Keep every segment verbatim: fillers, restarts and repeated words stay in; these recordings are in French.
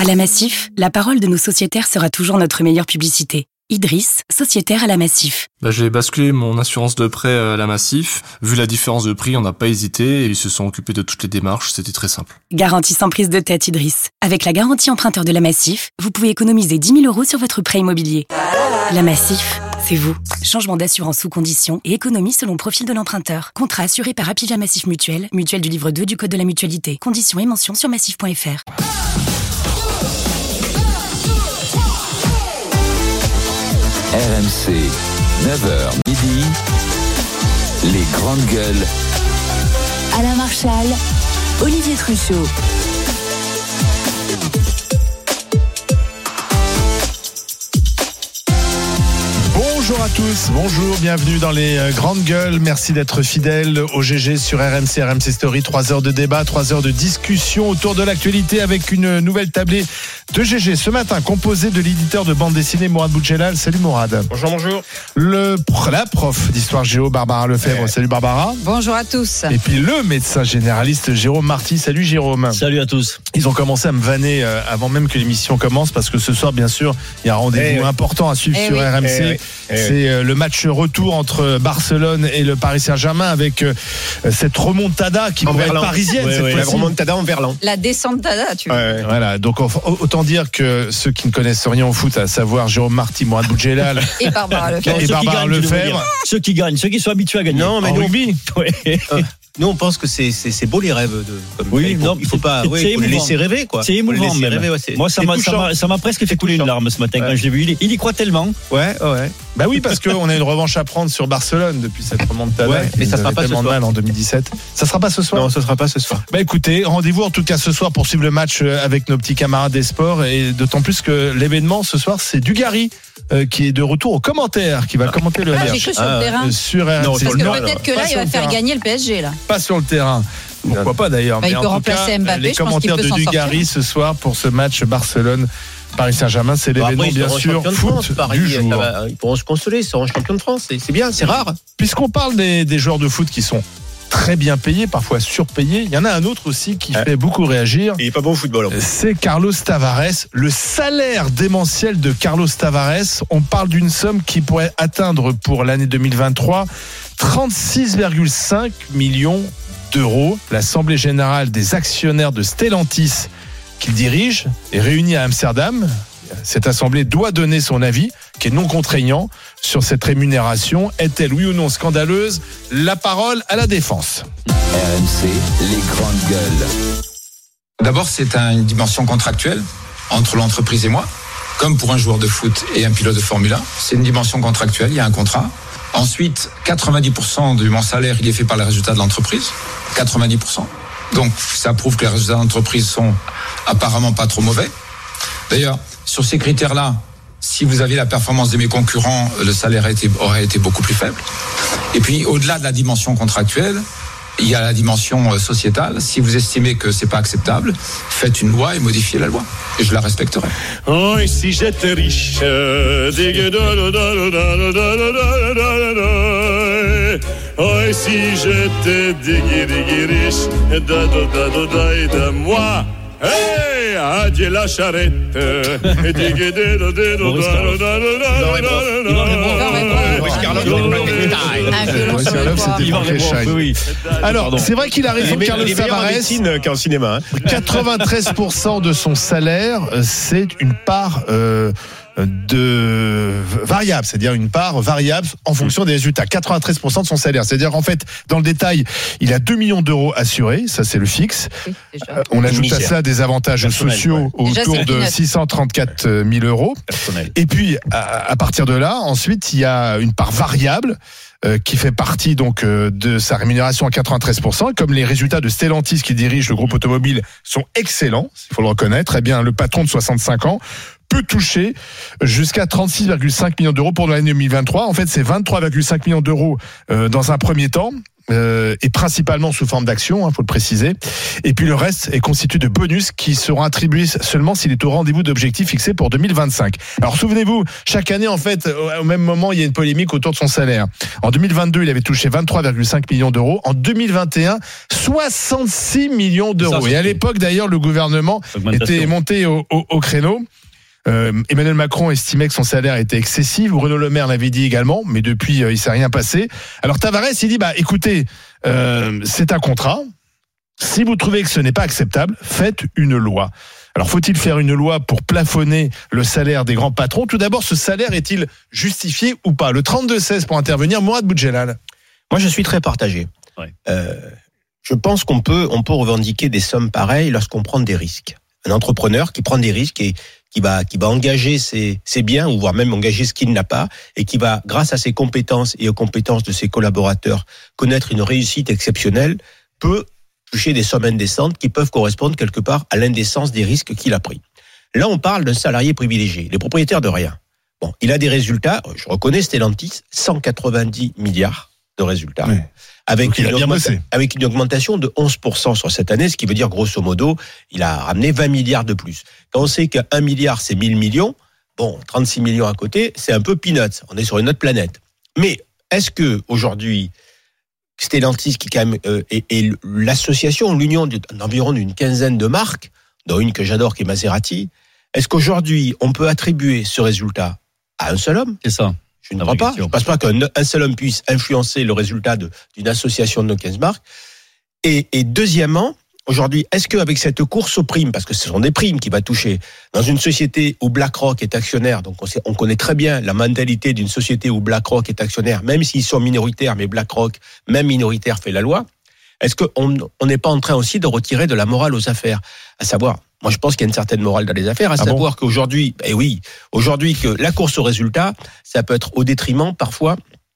À la Massif, la parole de nos sociétaires sera toujours notre meilleure publicité. Idriss, sociétaire à la Massif. Bah, j'ai basculé mon assurance de prêt à la Massif. Vu la différence de prix, on n'a pas hésité et ils se sont occupés de toutes les démarches, c'était très simple. Garantie sans prise de tête, Idriss. Avec la garantie emprunteur de la Massif, vous pouvez économiser dix mille euros sur votre prêt immobilier. La Massif, c'est vous. Changement d'assurance sous condition et économie selon profil de l'emprunteur. Contrat assuré par Apivia Massif Mutuelle, mutuelle du livre deux du Code de la mutualité. Conditions et mentions sur massif point f r. R M C, neuf heures midi, les grandes gueules. Alain Marchal, Olivier Truchot. Bonjour à tous, bonjour, bienvenue dans les grandes gueules. Merci d'être fidèles au G G sur R M C, R M C Story. Trois heures de débat, trois heures de discussion autour de l'actualité avec une nouvelle tablée de G G ce matin, composée de l'éditeur de bande dessinée Mourad Boudjelal. Salut Mourad. Bonjour, bonjour. Le, la prof d'histoire géo Barbara Lefebvre. Ouais. Salut Barbara. Bonjour à tous. Et puis le médecin généraliste Jérôme Marty. Salut Jérôme. Salut à tous. Ils ont commencé à me vanner euh, avant même que l'émission commence parce que ce soir, bien sûr, il y a un rendez-vous eh important oui. à suivre eh sur oui. R M C. Eh oui. Eh C'est oui. le match retour entre Barcelone et le Paris Saint-Germain avec euh, cette remontada qui en pourrait Verlan. être parisienne. Ouais, cette ouais, la remontada en Verlan. La descentada, tu vois. Ouais, ouais. Voilà, donc autant dire que ceux qui ne connaissent rien au foot, à savoir Jérôme Marty, Mourad Boudjelal et Barbara Lefebvre, et Barbara Lefebvre. Ceux qui gagnent, ceux qui sont habitués à gagner. Non, mais en nous, rugby. Ouais. Euh, nous, on pense que c'est, c'est, c'est beau les rêves. De, comme oui, il faut, non, il faut pas ouais, faut les laisser rêver. Quoi. C'est émouvant. Même. Rêver, ouais, c'est, Moi, ça m'a, ça, m'a, ça m'a presque fait couler une larme ce matin ouais. quand je l'ai vu. Il, il y croit tellement. Ouais, ouais. Bah oui, parce qu'on a une revanche à prendre sur Barcelone depuis cette remontada. Ouais, mais ça sera pas ce soir. Mal en deux mille dix-sept. Ça sera pas ce soir. Non, ça sera pas ce soir. Bah écoutez, rendez-vous en tout cas ce soir pour suivre le match avec nos petits camarades des sports et d'autant plus que l'événement ce soir c'est Dugarry euh, qui est de retour aux commentaires, qui va ah. commenter le ah, R j'ai cru sur le terrain. Euh, sur R M C. Non, parce que non, peut-être que là il va faire gagner le P S G là. Pas sur le terrain. Pourquoi pas d'ailleurs. Bah, mais il peut en remplacer tout cas, Mbappé. les commentaires de Dugarry ce soir pour ce match Barcelone. Paris Saint-Germain, c'est l'événement bon, après, bien sûr foot France, Paris, du jour. Va, ils pourront se consoler, ils seront champions de France, c'est, c'est bien, c'est rare. Puisqu'on parle des, des joueurs de foot qui sont très bien payés, parfois surpayés, il y en a un autre aussi qui ouais. fait beaucoup réagir. Il est pas bon au football. C'est Carlos Tavares. Le salaire démentiel de Carlos Tavares, on parle d'une somme qui pourrait atteindre pour l'année deux mille vingt-trois trente-six virgule cinq millions d'euros. L'Assemblée générale des actionnaires de Stellantis qu'il dirige est réunie à Amsterdam. Cette assemblée doit donner son avis, qui est non contraignant, sur cette rémunération. Est-elle oui ou non scandaleuse ? La parole à la défense. R M C, les grandes gueules. D'abord, c'est une dimension contractuelle entre l'entreprise et moi, comme pour un joueur de foot et un pilote de Formule un. C'est une dimension contractuelle, il y a un contrat. Ensuite, quatre-vingt-dix pour cent de mon salaire, il est fait par les résultats de l'entreprise. quatre-vingt-dix pour cent. Donc, ça prouve que les résultats de l'entreprise sont apparemment pas trop mauvais. D'ailleurs, sur ces critères-là, si vous aviez la performance de mes concurrents, le salaire a été, aurait été beaucoup plus faible. Et puis, au-delà de la dimension contractuelle, il y a la dimension sociétale. Si vous estimez que c'est pas acceptable, faites une loi et modifiez la loi. Et je la respecterai. Oh, et si j'étais riche, oh, et si j'étais riche, de moi. Hey, adieu la charrette. Alors, c'est vrai qu'il a raison, Carlos Tavares. Qu'en cinéma. quatre-vingt-treize pour cent de son salaire, c'est une part euh, de variable, c'est-à-dire une part variable en fonction des résultats. quatre-vingt-treize pour cent de son salaire, c'est-à-dire en fait, dans le détail, il a deux millions d'euros assurés, ça c'est le fixe. Oui, euh, on ajoute à cela des avantages Personnel, sociaux ouais. autour déjà, de six cent trente-quatre mille euros. Personnel. Et puis, à, à partir de là, ensuite, il y a une part variable Euh, qui fait partie donc euh, de sa rémunération à quatre-vingt-treize pour cent. Comme les résultats de Stellantis qui dirige le groupe automobile sont excellents, il faut le reconnaître, eh bien le patron de soixante-cinq ans peut toucher jusqu'à trente-six virgule cinq millions d'euros pour l'année deux mille vingt-trois. En fait, c'est vingt-trois virgule cinq millions d'euros euh, dans un premier temps. euh, et principalement sous forme d'actions, hein, faut le préciser. Et puis le reste est constitué de bonus qui seront attribués seulement s'il est au rendez-vous d'objectifs fixés pour deux mille vingt-cinq. Alors souvenez-vous, chaque année en fait, au même moment, il y a une polémique autour de son salaire. En deux mille vingt-deux, il avait touché vingt-trois virgule cinq millions d'euros. En deux mille vingt et un, soixante-six millions d'euros. Ça, et à l'époque d'ailleurs, le gouvernement était monté au, au, au créneau. Euh, Emmanuel Macron estimait que son salaire était excessif. Bruno Le Maire l'avait dit également, mais depuis euh, il s'est rien passé. Alors Tavares il dit bah écoutez, euh, c'est un contrat. Si vous trouvez que ce n'est pas acceptable, faites une loi. Alors faut-il faire une loi pour plafonner le salaire des grands patrons ? Tout d'abord, ce salaire est-il justifié ou pas ? Le trente-deux seize pour intervenir, Mourad Boudjelal. Moi je suis très partagé. Ouais. Euh, je pense qu'on peut on peut revendiquer des sommes pareilles lorsqu'on prend des risques. Un entrepreneur qui prend des risques et qui va qui va engager ses, ses biens ou voire même engager ce qu'il n'a pas et qui va, grâce à ses compétences et aux compétences de ses collaborateurs, connaître une réussite exceptionnelle, peut toucher des sommes indécentes qui peuvent correspondre quelque part à l'indécence des risques qu'il a pris. Là, on parle d'un salarié privilégié, les propriétaires de rien. Bon, il a des résultats, je reconnais Stellantis, cent quatre-vingt-dix milliards de résultats. Oui. Avec une, augmenta- avec une augmentation de onze pour cent sur cette année, ce qui veut dire grosso modo, il a ramené vingt milliards de plus. Quand on sait qu'un milliard c'est mille millions, bon, trente-six millions à côté, c'est un peu peanuts. On est sur une autre planète. Mais est-ce que aujourd'hui, Stellantis, qui quand même euh, est, est l'association, l'union d'environ d'une quinzaine de marques, dont une que j'adore qui est Maserati, est-ce qu'aujourd'hui on peut attribuer ce résultat à un seul homme ? C'est ça. Je ne crois pas. Je ne pense pas qu'un seul homme puisse influencer le résultat de, d'une association de nos quinze marques. Et, et deuxièmement, aujourd'hui, est-ce qu'avec cette course aux primes, parce que ce sont des primes qui va toucher, dans une société où BlackRock est actionnaire, donc on, sait, on connaît très bien la mentalité d'une société où BlackRock est actionnaire, même s'ils sont minoritaires, mais BlackRock, même minoritaire, fait la loi, est-ce qu'on n'est pas en train aussi de retirer de la morale aux affaires ? À savoir, moi je pense qu'il y a une certaine morale dans les affaires, à ah savoir bon qu'aujourd'hui, eh oui, aujourd'hui que la course au résultat, ça peut être au détriment parfois.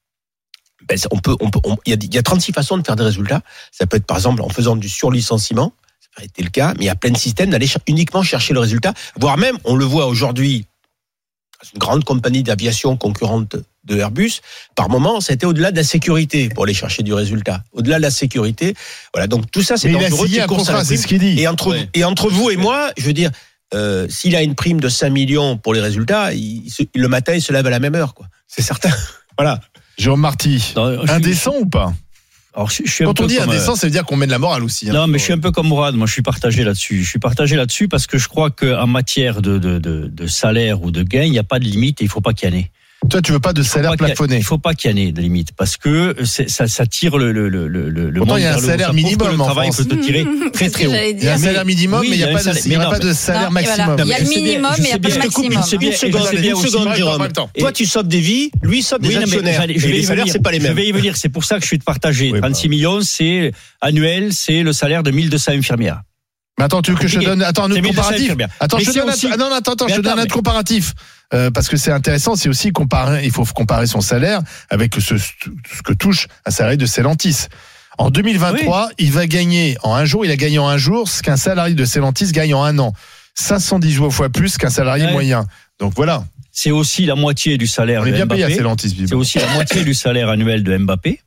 Ben, on peut, on peut, on, il y a, il y a trente-six façons de faire des résultats. Ça peut être par exemple en faisant du surlicenciement, ça a été le cas, mais il y a plein de systèmes d'aller ch- uniquement chercher le résultat, voire même, on le voit aujourd'hui, une grande compagnie d'aviation concurrente de Airbus, par moment, c'était au-delà de la sécurité pour aller chercher du résultat. Au-delà de la sécurité, voilà. Donc tout ça, c'est mais dangereux. Il a signé un contrat, c'est ce qu'il dit. Et entre ouais. et entre vous et moi, je veux dire, euh, s'il a une prime de cinq millions pour les résultats, il, il se, le matin, il se lève à la même heure, quoi. C'est certain. Voilà. Jérôme Marty, non, indécent suis... ou pas ? Alors, je, je suis Quand un on peu dit comme indécent, euh... ça veut dire qu'on met de la morale aussi. Hein, non, mais pour... je suis un peu comme Mourad. Moi, je suis partagé là-dessus. Je suis partagé là-dessus parce que je crois qu'en matière de, de, de, de salaire ou de gain, il n'y a pas de limite et il ne faut pas qu'il y en ait. Toi, tu veux pas de salaire il plafonné. Il faut pas qu'il y en ait de limite parce que c'est, ça, ça tire le le le le le. Pourtant, il y a un salaire minimum le travail en France. peut te tirer très très haut. Il y a un salaire minimum, mais il n'y a pas de, il y a pas de salaire maximum. Il y a le minimum, mais il n'y a pas le maximum. Une seconde, une seconde, Jérôme. Toi, tu sauves des vies, lui sauve des actionnaires. Et les salaires, c'est pas les mêmes. Je vais y venir. C'est pour ça que je suis partagé. trente-six millions, c'est annuel, c'est le salaire de mille deux cents infirmières. Mais attends, tu veux que je te donne, attends, un autre comparatif? Attends, je te donne, aussi... non, attends, attends, je te donne un autre comparatif. Euh, parce que c'est intéressant, c'est aussi comparer, il faut comparer son salaire avec ce, ce que touche un salarié de Stellantis. En deux mille vingt-trois, oui. il va gagner, en un jour, il a gagné en un jour ce qu'un salarié de Stellantis gagne en un an. cinq cent dix fois plus qu'un salarié ouais. moyen. Donc voilà. C'est aussi la moitié du salaire On est de bien Mbappé. Payé à Stellantis, c'est aussi la moitié du salaire annuel de Mbappé.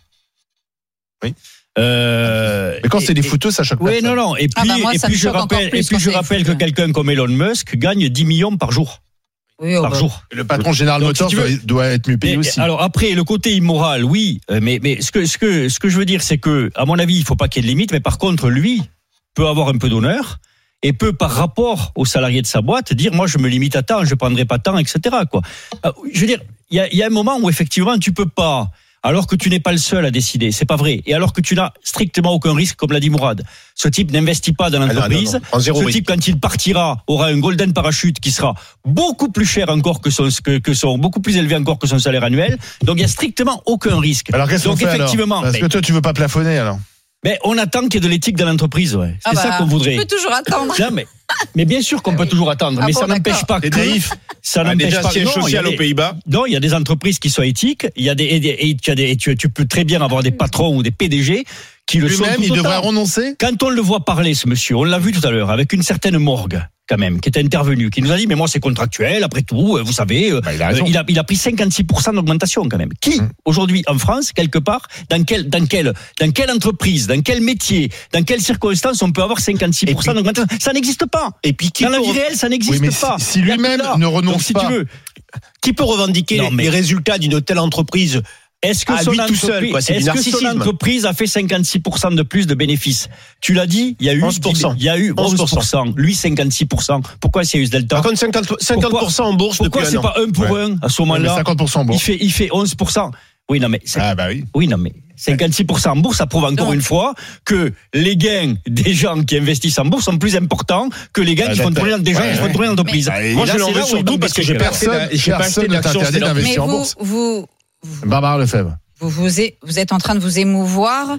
Oui. Euh, mais quand c'est des fouteux, ça choque pas. Oui, non, non. Et puis, ah bah moi, et puis je rappelle, et puis je rappelle que quelqu'un comme Elon Musk gagne dix millions par jour. Oui, par bah. jour. Le patron General Motors si doit, doit être mieux payé mais, aussi. Alors après, le côté immoral, oui. Mais, mais ce que, ce que, ce que je veux dire, c'est que, à mon avis, il faut pas qu'il y ait de limite. Mais par contre, lui peut avoir un peu d'honneur et peut, par rapport aux salariés de sa boîte, dire, moi, je me limite à temps, je prendrai pas tant, et cetera, quoi. Je veux dire, il y a, il y a un moment où effectivement, tu peux pas. Alors que tu n'es pas le seul à décider, c'est pas vrai. Et alors que tu n'as strictement aucun risque, comme l'a dit Mourad. Ce type n'investit pas dans l'entreprise. Ah non, non, non. Ce type, quand il partira, aura un golden parachute qui sera beaucoup plus cher encore que son, que, que son, beaucoup plus élevé encore que son salaire annuel. Donc il y a strictement aucun risque. Alors qu'est-ce qu'on fait effectivement, alors Parce que toi, tu veux pas plafonner alors. Mais on attend qu'il y ait de l'éthique dans l'entreprise, ouais. C'est ah bah, ça qu'on voudrait. On peut toujours attendre. Non, mais, mais bien sûr qu'on ah peut oui. toujours attendre, ah mais bon, ça n'empêche pas que. Naïf. Ça ah, n'empêche déjà, pas. Siège social aux Pays-Bas. Non, il y a des entreprises qui sont éthiques. Il y a des, et, et, et, tu, as des et tu, tu peux très bien avoir des patrons ou des P D G qui le sont. Lui-même, il devrait renoncer. Quand on le voit parler, ce monsieur, on l'a vu tout à l'heure, avec une certaine morgue. quand même, qui est intervenu, qui nous a dit, mais moi, c'est contractuel, après tout, vous savez, bah, il, a raison. euh, il, a, il a pris cinquante-six pour cent d'augmentation, quand même. Qui, mmh. aujourd'hui, en France, quelque part, dans quelle, dans quelle, dans quelle entreprise, dans quel métier, dans quelles circonstances on peut avoir cinquante-six pour cent puis, d'augmentation? Ça n'existe pas. Et puis, qui dans la vie réelle, ça n'existe oui, mais pas. Si, si lui-même ne renonce Donc, si pas. Tu veux, qui peut revendiquer non, mais... les résultats d'une telle entreprise? Est-ce que, son entreprise, tout seul, quoi, c'est est-ce que son entreprise a fait cinquante-six pour cent de plus de bénéfices? Tu l'as dit, il y a eu onze pour cent. Il y a eu onze pour cent. Lui, cinquante-six pour cent. Pourquoi c'est eu ce delta? Par contre, cinquante pour cent pourquoi, en bourse pourquoi depuis un an. Pourquoi c'est pas un pour ouais. un à ce moment-là? Ouais, cinquante pour cent en bourse. Il fait, il fait onze pour cent. Oui, non, mais. Ah, bah oui. Oui, non, mais. cinquante-six pour cent en bourse, ça prouve encore non. une fois que les gains des gens qui investissent en bourse sont plus importants que les gains ah, qui font tourner des gens ouais, qui font tourner l'entreprise. Mais, moi, je l'en veux surtout parce que j'ai personne, j'ai pas acheté d'action d'investir en bourse. Vous, Barbara Lefebvre. Vous, vous, êtes, vous êtes en train de vous émouvoir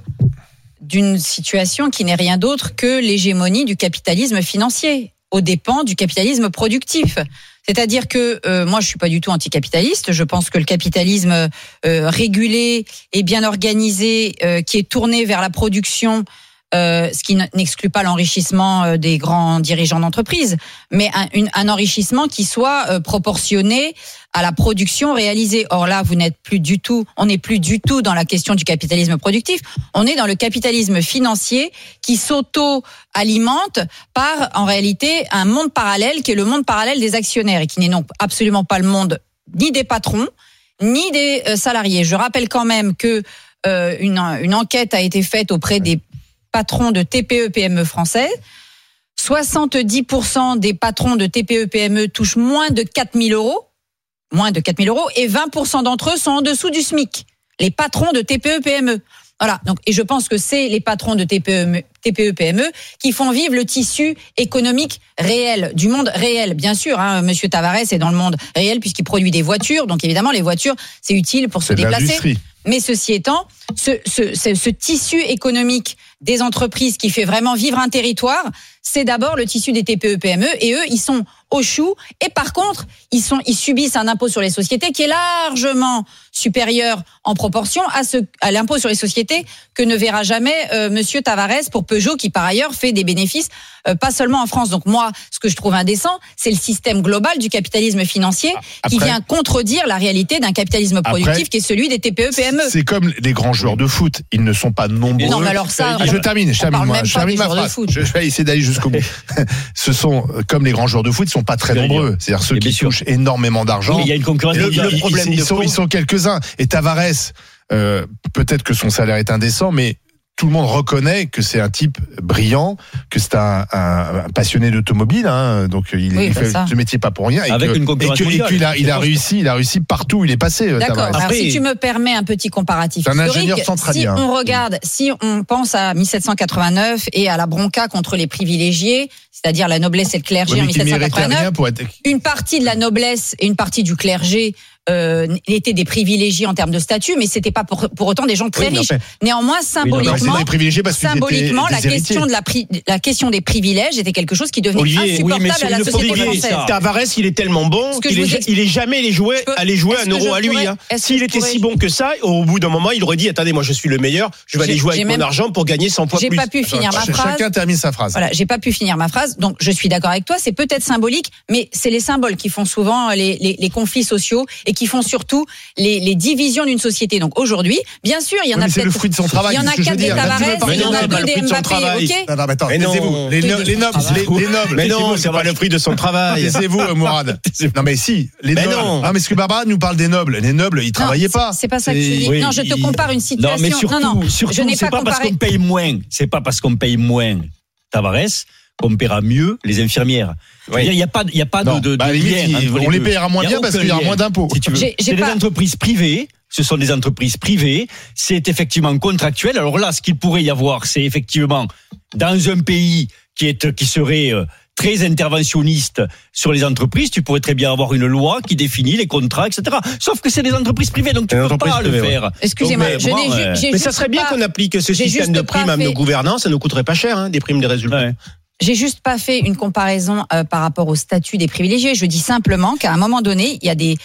d'une situation qui n'est rien d'autre que l'hégémonie du capitalisme financier, aux dépens du capitalisme productif. C'est-à-dire que euh, moi, je suis pas du tout anticapitaliste. Je pense que le capitalisme euh, régulé et bien organisé, euh, qui est tourné vers la production, euh, ce qui n'exclut pas l'enrichissement des grands dirigeants d'entreprise, mais un, une, un enrichissement qui soit euh, proportionné à la production réalisée. Or là, vous n'êtes plus du tout, on n'est plus du tout dans la question du capitalisme productif. On est dans le capitalisme financier qui s'auto-alimente par, en réalité, un monde parallèle qui est le monde parallèle des actionnaires et qui n'est donc absolument pas le monde ni des patrons, ni des salariés. Je rappelle quand même que euh, une, une enquête a été faite auprès des patrons de T P E P M E français. soixante-dix pour cent des patrons de T P E P M E touchent moins de quatre mille euros. Moins de quatre mille euros, et vingt pour cent d'entre eux sont en dessous du SMIC. Les patrons de T P E P M E. Voilà. Donc, et je pense que c'est les patrons de T P E P M E qui font vivre le tissu économique réel, du monde réel. Bien sûr, hein, Monsieur Tavares est dans le monde réel puisqu'il produit des voitures. Donc, évidemment, les voitures, c'est utile pour se déplacer. Mais ceci étant, ce, ce, ce, ce tissu économique des entreprises qui fait vraiment vivre un territoire, c'est d'abord le tissu des T P E P M E, et eux, ils sont au chou. Et par contre, ils sont, ils subissent un impôt sur les sociétés qui est largement supérieur en proportion à ce, à l'impôt sur les sociétés que ne verra jamais euh, Monsieur Tavares pour Peugeot, qui par ailleurs fait des bénéfices euh, pas seulement en France. Donc moi, ce que je trouve indécent, c'est le système global du capitalisme financier après, qui vient contredire la réalité d'un capitalisme productif après, qui est celui des T P E P M E. C'est comme les grands joueurs de foot, ils ne sont pas nombreux. Non, mais alors ça, je termine, je termine, moi, je termine ma phrase. Je vais essayer d'aller jusqu'au bout. Ce sont comme les grands joueurs de foot, ils sont pas très nombreux. C'est-à-dire ceux qui touchent énormément d'argent. Oui, il y a une concurrence. Le, le problème, ils, ils, sont, ils sont quelques-uns. Et Tavares, euh, peut-être que son salaire est indécent, mais tout le monde reconnaît que c'est un type brillant, que c'est un, un, un passionné d'automobile, hein, donc il, oui, il fait ce métier pas pour rien. Et avec que, une concurrence et que, mondiale, et qu'il a, il a réussi, il a réussi partout où il est passé. D'accord. Tavares. Alors si tu me permets un petit comparatif c'est un historique, ingénieur centralien. Si on regarde, si on pense à dix-sept cent quatre-vingt-neuf et à la bronca contre les privilégiés, c'est-à-dire la noblesse et le clergé oui, en dix-sept cent quatre-vingt-neuf, être... une partie de la noblesse et une partie du clergé Euh, étaient des privilégiés en termes de statut, mais c'était pas pour, pour autant des gens très oui, riches. Fait... Néanmoins, symboliquement, oui, parce symboliquement, la question de la, pri... la question des privilèges était quelque chose qui devenait Olivier, insupportable oui, à la société française. Tavares, il est tellement bon qu'il est, il est jamais allé jouer, peux... aller jouer un euro à lui. Hein. S'il était pourrais... si bon que ça, au bout d'un moment, il aurait dit attendez, moi je suis le meilleur, je vais aller jouer avec mon argent pour gagner cent fois plus. J'ai pas pu finir ma phrase. Chacun termine sa phrase. Voilà, j'ai pas pu finir ma phrase. Donc, je suis d'accord avec toi. C'est peut-être symbolique, mais c'est les symboles qui font souvent les, les, les conflits sociaux et qui font surtout les, les divisions d'une société. Donc aujourd'hui, bien sûr, il y en oui, a peut-être. C'est le fruit de son travail. Il y en a quatre des Tavares, il y en a deux des Mbappé. Ok. Non, non, mais attends, taisez-vous. Les, no, les nobles, les, les nobles. Mais non, c'est pas le fruit de son travail. Taisez-vous, Mourad. Non, mais si. Les nobles. Non, mais ce que Barbara nous parle des nobles. Les nobles, ils travaillaient pas. C'est pas ça que tu dis. Non, je te compare une situation. Non, mais surtout, non, non, surtout, je n'ai c'est pas pas parce comparé. qu'on paye moins. C'est pas parce qu'on paye moins Tavares qu'on paiera mieux les infirmières. Oui. Il n'y a pas, il y a pas non. de, de, bah, de limite, lien. Il, on les payera moins bien parce qu'il y aura moins d'impôts. Si tu veux. J'ai, j'ai c'est pas... des entreprises privées. Ce sont des entreprises privées. C'est effectivement contractuel. Alors là, ce qu'il pourrait y avoir, c'est effectivement dans un pays qui est, qui serait très interventionniste sur les entreprises, tu pourrais très bien avoir une loi qui définit les contrats, et cetera. Sauf que c'est des entreprises privées, donc tu ne peux pas le faire. Ouais. Excusez-moi, donc, mais, je bon, n'ai, j'ai mais ça serait bien pas, qu'on applique ce système de primes à nos gouvernants. Ça nous coûterait pas cher, hein, des primes des résultats. Ouais. J'ai juste pas fait une comparaison euh, par rapport au statut des privilégiés. Je dis simplement qu'à un moment donné, il y a des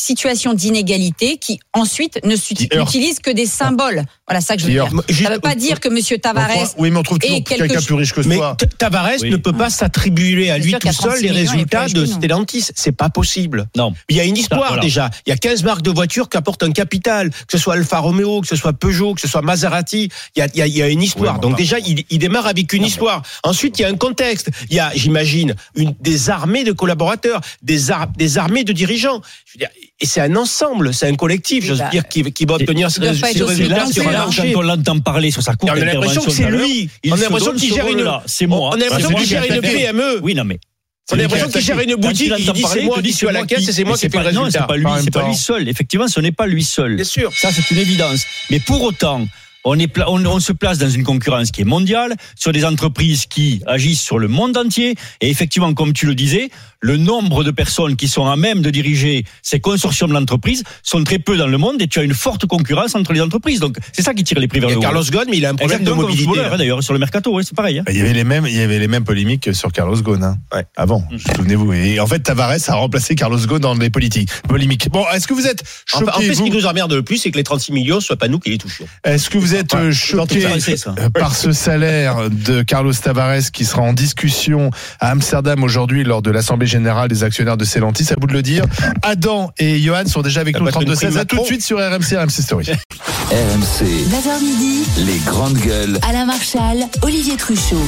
situation d'inégalité qui ensuite ne n'utilise que des symboles. Voilà ça que je veux Qui dire. heurte. Ça ne veut pas dire que Monsieur Tavares Oui, mais on trouve toujours est quelque quelqu'un chose- plus riche que Mais soi. T- Tavares Oui. ne peut pas s'attribuer à C'est lui sûr tout qu'à seul trente-six les millions, il est résultats plus de riche que nous. Stellantis. C'est pas possible. Non. Il y a une histoire voilà. déjà. Il y a quinze marques de voitures qui apportent un capital, que ce soit Alfa Romeo, que ce soit Peugeot, que ce soit Maserati. Il y a, il y a, il y a une histoire. Oui, mais Donc enfin- déjà, il, il démarre avec une histoire. Ensuite, il y a un contexte. Il y a, j'imagine, une, des armées de collaborateurs, des, ar- des armées de dirigeants. Je veux dire, et c'est un ensemble, c'est un collectif, Oui, j'ose bah, dire, qui, qui va obtenir ils doivent pas ces être aussi résultats blancs sur que un là. marché. Quand on l'entend parler sur sa courte On a l'impression que c'est intervention lui. il On a se l'impression donne qu'il ce gère une. rôle-là. C'est moi. On a l'impression C'est moi qu'il qui gère ai une fait. P M E. Oui, non, mais. On a l'impression qu'il gère une boutique, Quand il l'entend dit parler, c'est moi il te qui dit suis à la moi caisse et c'est moi mais qui fais le pas- Non, résultat. c'est pas lui, En même c'est pas temps. lui seul. Effectivement, ce n'est pas lui seul. Bien sûr. Ça, c'est une évidence. Mais pour autant, on, est pla- on, on se place dans une concurrence qui est mondiale, sur des entreprises qui agissent sur le monde entier. Et effectivement, comme tu le disais, le nombre de personnes qui sont à même de diriger ces consortiums d'entreprises sont très peu dans le monde et tu as une forte concurrence entre les entreprises. Donc, c'est ça qui tire les prix vers Il y le a haut. Carlos Ghosn, mais il a un problème de Exactement comme mobilité. footballeur, hein, d'ailleurs, sur le mercato, ouais, c'est pareil. Hein. Il y avait les mêmes, il y avait les mêmes polémiques sur Carlos Ghosn, hein. Ouais. Avant. Souvenez-vous. Et en fait, Tavares a remplacé Carlos Ghosn dans les politiques, polémiques. Bon, est-ce que vous êtes Enfin, en choqué fait, ce vous qui nous emmerde le plus, c'est que les trente-six millions ne soient pas nous qui les touchions. Est-ce que vous êtes euh, choqué français, ça. euh, par ce salaire de Carlos Tavares qui sera en discussion à Amsterdam aujourd'hui lors de l'Assemblée Générale des actionnaires de Stellantis? À vous de le dire. Adam et Johan sont déjà avec Ça nous va être une trente-deux seize. prime À tout de Macron. suite sur R M C, R M C Story. R M C, neuf heures midi, les grandes gueules. Alain Marchal, Olivier Truchot.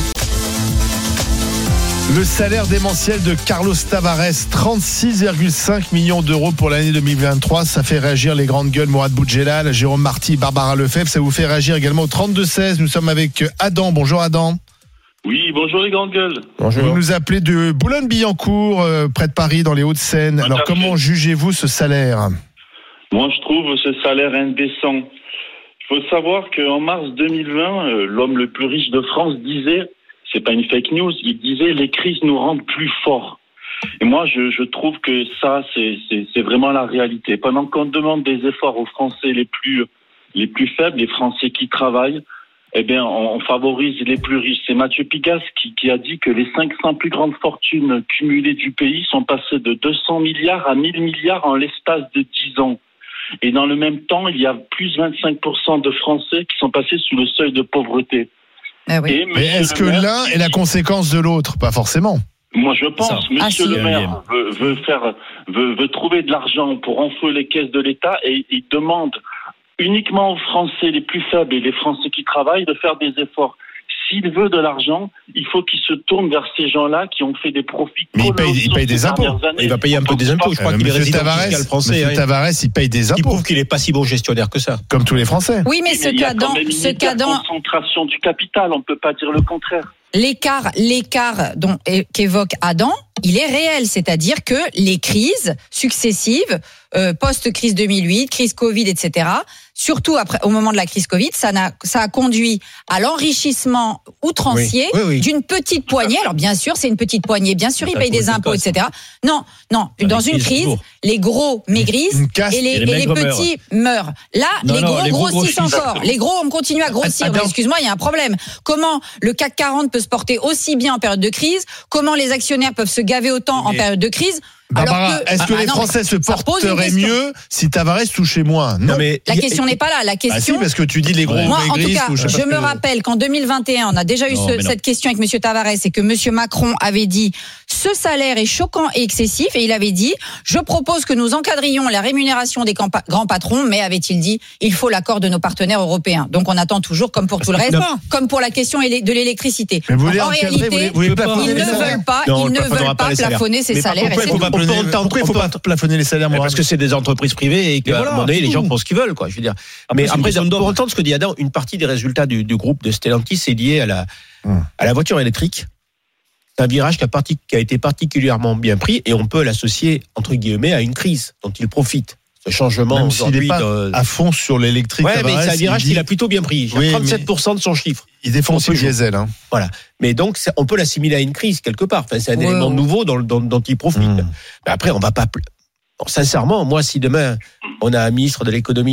Le salaire démentiel de Carlos Tavares, trente-six virgule cinq millions d'euros pour l'année deux mille vingt-trois. Ça fait réagir les grandes gueules, Mourad Boudjelal, Jérôme Marty, Barbara Lefebvre. Ça vous fait réagir également au trente-deux seize. Nous sommes avec Adam. Bonjour Adam. Oui, bonjour les grandes gueules. Vous nous appelez de Boulogne-Billancourt, euh, près de Paris, dans les Hauts-de-Seine. Tout à Alors fait. comment jugez-vous ce salaire? Moi, je trouve ce salaire indécent. Il faut savoir qu'en mars deux mille vingt, euh, l'homme le plus riche de France disait, c'est pas une fake news, il disait les crises nous rendent plus forts. Et moi, je, je trouve que ça, c'est, c'est, c'est vraiment la réalité. Pendant qu'on demande des efforts aux Français les plus, les plus faibles, les Français qui travaillent, eh bien, on, on favorise les plus riches. C'est Mathieu Pigasse qui, qui a dit que les cinq cents plus grandes fortunes cumulées du pays sont passées de deux cents milliards à mille milliards en l'espace de dix ans. Et dans le même temps, il y a plus vingt-cinq pour cent de Français qui sont passés sous le seuil de pauvreté. Ah oui. Et Mais monsieur est-ce le que maire- l'un est la conséquence de l'autre? Pas forcément. Moi, je pense, Ça. monsieur Ah, si. le maire veut, veut faire, veut, veut trouver de l'argent pour renflouer les caisses de l'État et il demande uniquement aux Français les plus faibles et les Français qui travaillent de faire des efforts. S'il veut de l'argent, il faut qu'il se tourne vers ces gens-là qui ont fait des profits. Mais il paye- il colossaux paye des ces impôts. dernières années. Il va payer un peu des impôts. Je crois Euh, qu'il est Monsieur résident Tavares, fiscal français. Monsieur hein. Tavares, il paye des Ce qui impôts, prouve qu'il est pas si bon gestionnaire que ça. comme tous les Français. Oui, mais ce Il y a quand qu'Adam, même une ce qu'Adam, concentration du capital, on ne peut pas dire le contraire. l'écart, l'écart dont qu'évoque Adam, il est réel, c'est-à-dire que les crises successives, euh, post-crise deux mille huit, crise Covid, et cetera, surtout après, au moment de la crise Covid, ça, n'a, ça a conduit à l'enrichissement outrancier Oui, oui, oui. d'une petite poignée. Alors bien sûr, c'est une petite poignée, bien sûr, ils Ça payent trouve des des impôts, et casses. cetera. Non, non, Dans dans les une crises, crise, toujours. les gros maigrissent Une casse et les, et les et les maigres petits meurent. Là, Non, les non, gros les gros grossissent grossissent. encore. Les gros, on continue à grossir. Adam. Donc, excuse-moi, il y a un problème. Comment le C A C quarante peut se porter aussi bien en période de crise? Comment les actionnaires peuvent se gaver autant en Mais- période de crise? Barbara, alors que, est-ce que Ah, les non, Français se ça pose une porteraient question. mieux si Tavares touchait moins? Non. mais La il y a- question n'est pas là. La Ah si, question. parce que tu dis les gros Moi, en tout maigrissent cas, ou je sais je pas ce me que- rappelle qu'en deux mille vingt et un, on a déjà eu Non, ce- mais non. cette question avec Monsieur Tavares et que Monsieur Macron avait dit ce salaire est choquant et excessif et il avait dit je propose que nous encadrions la rémunération des campa- grands patrons, mais avait-il dit il faut l'accord de nos partenaires européens. Donc on attend toujours, comme pour tout le reste, Non. comme pour la question élé- de l'électricité. Mais vous voulez en encadrer, réalité, vous voulez- vous voulez ils plafonner ils les ne salaires? veulent pas, Non, on ils ne plafonnera veulent pas pas les salaires. plafonner ces Mais par salaires. contre, et c'est pourquoi tout. il faut pas- On peut entendre- Pourquoi il faut on pas plafonner les salaires, Mais Mourad? parce que c'est des entreprises privées et qu'à voilà, un moment donné, c'est les tout. gens font ce qu'ils veulent, quoi. Je veux dire. Après, Mais c'est une après, question pour d'ordre. entendre ce que dit Adam, une partie des résultats du, du groupe de Stellantis est liée à la, Hum. à la voiture électrique. C'est un virage qui a, parti- qui a été particulièrement bien pris et on peut l'associer, entre guillemets, à une crise dont il profite. Ce changement Même s'il n'est aujourd'hui pas de- à fond sur l'électrique. Ouais, mais Tavares, c'est un virage il dit- qu'il a plutôt bien pris. Oui, mais- trente-sept pour cent de son chiffre. Il défend aussi on le peut diesel. Hein. Voilà. Mais donc, ça- on peut l'assimiler à une crise quelque part. Enfin, c'est un Ouais, élément ouais. nouveau dont, dont, dont il profite. Mmh. Mais après, on va pas. pl- Bon, sincèrement, moi, si demain on a un ministre de l'économie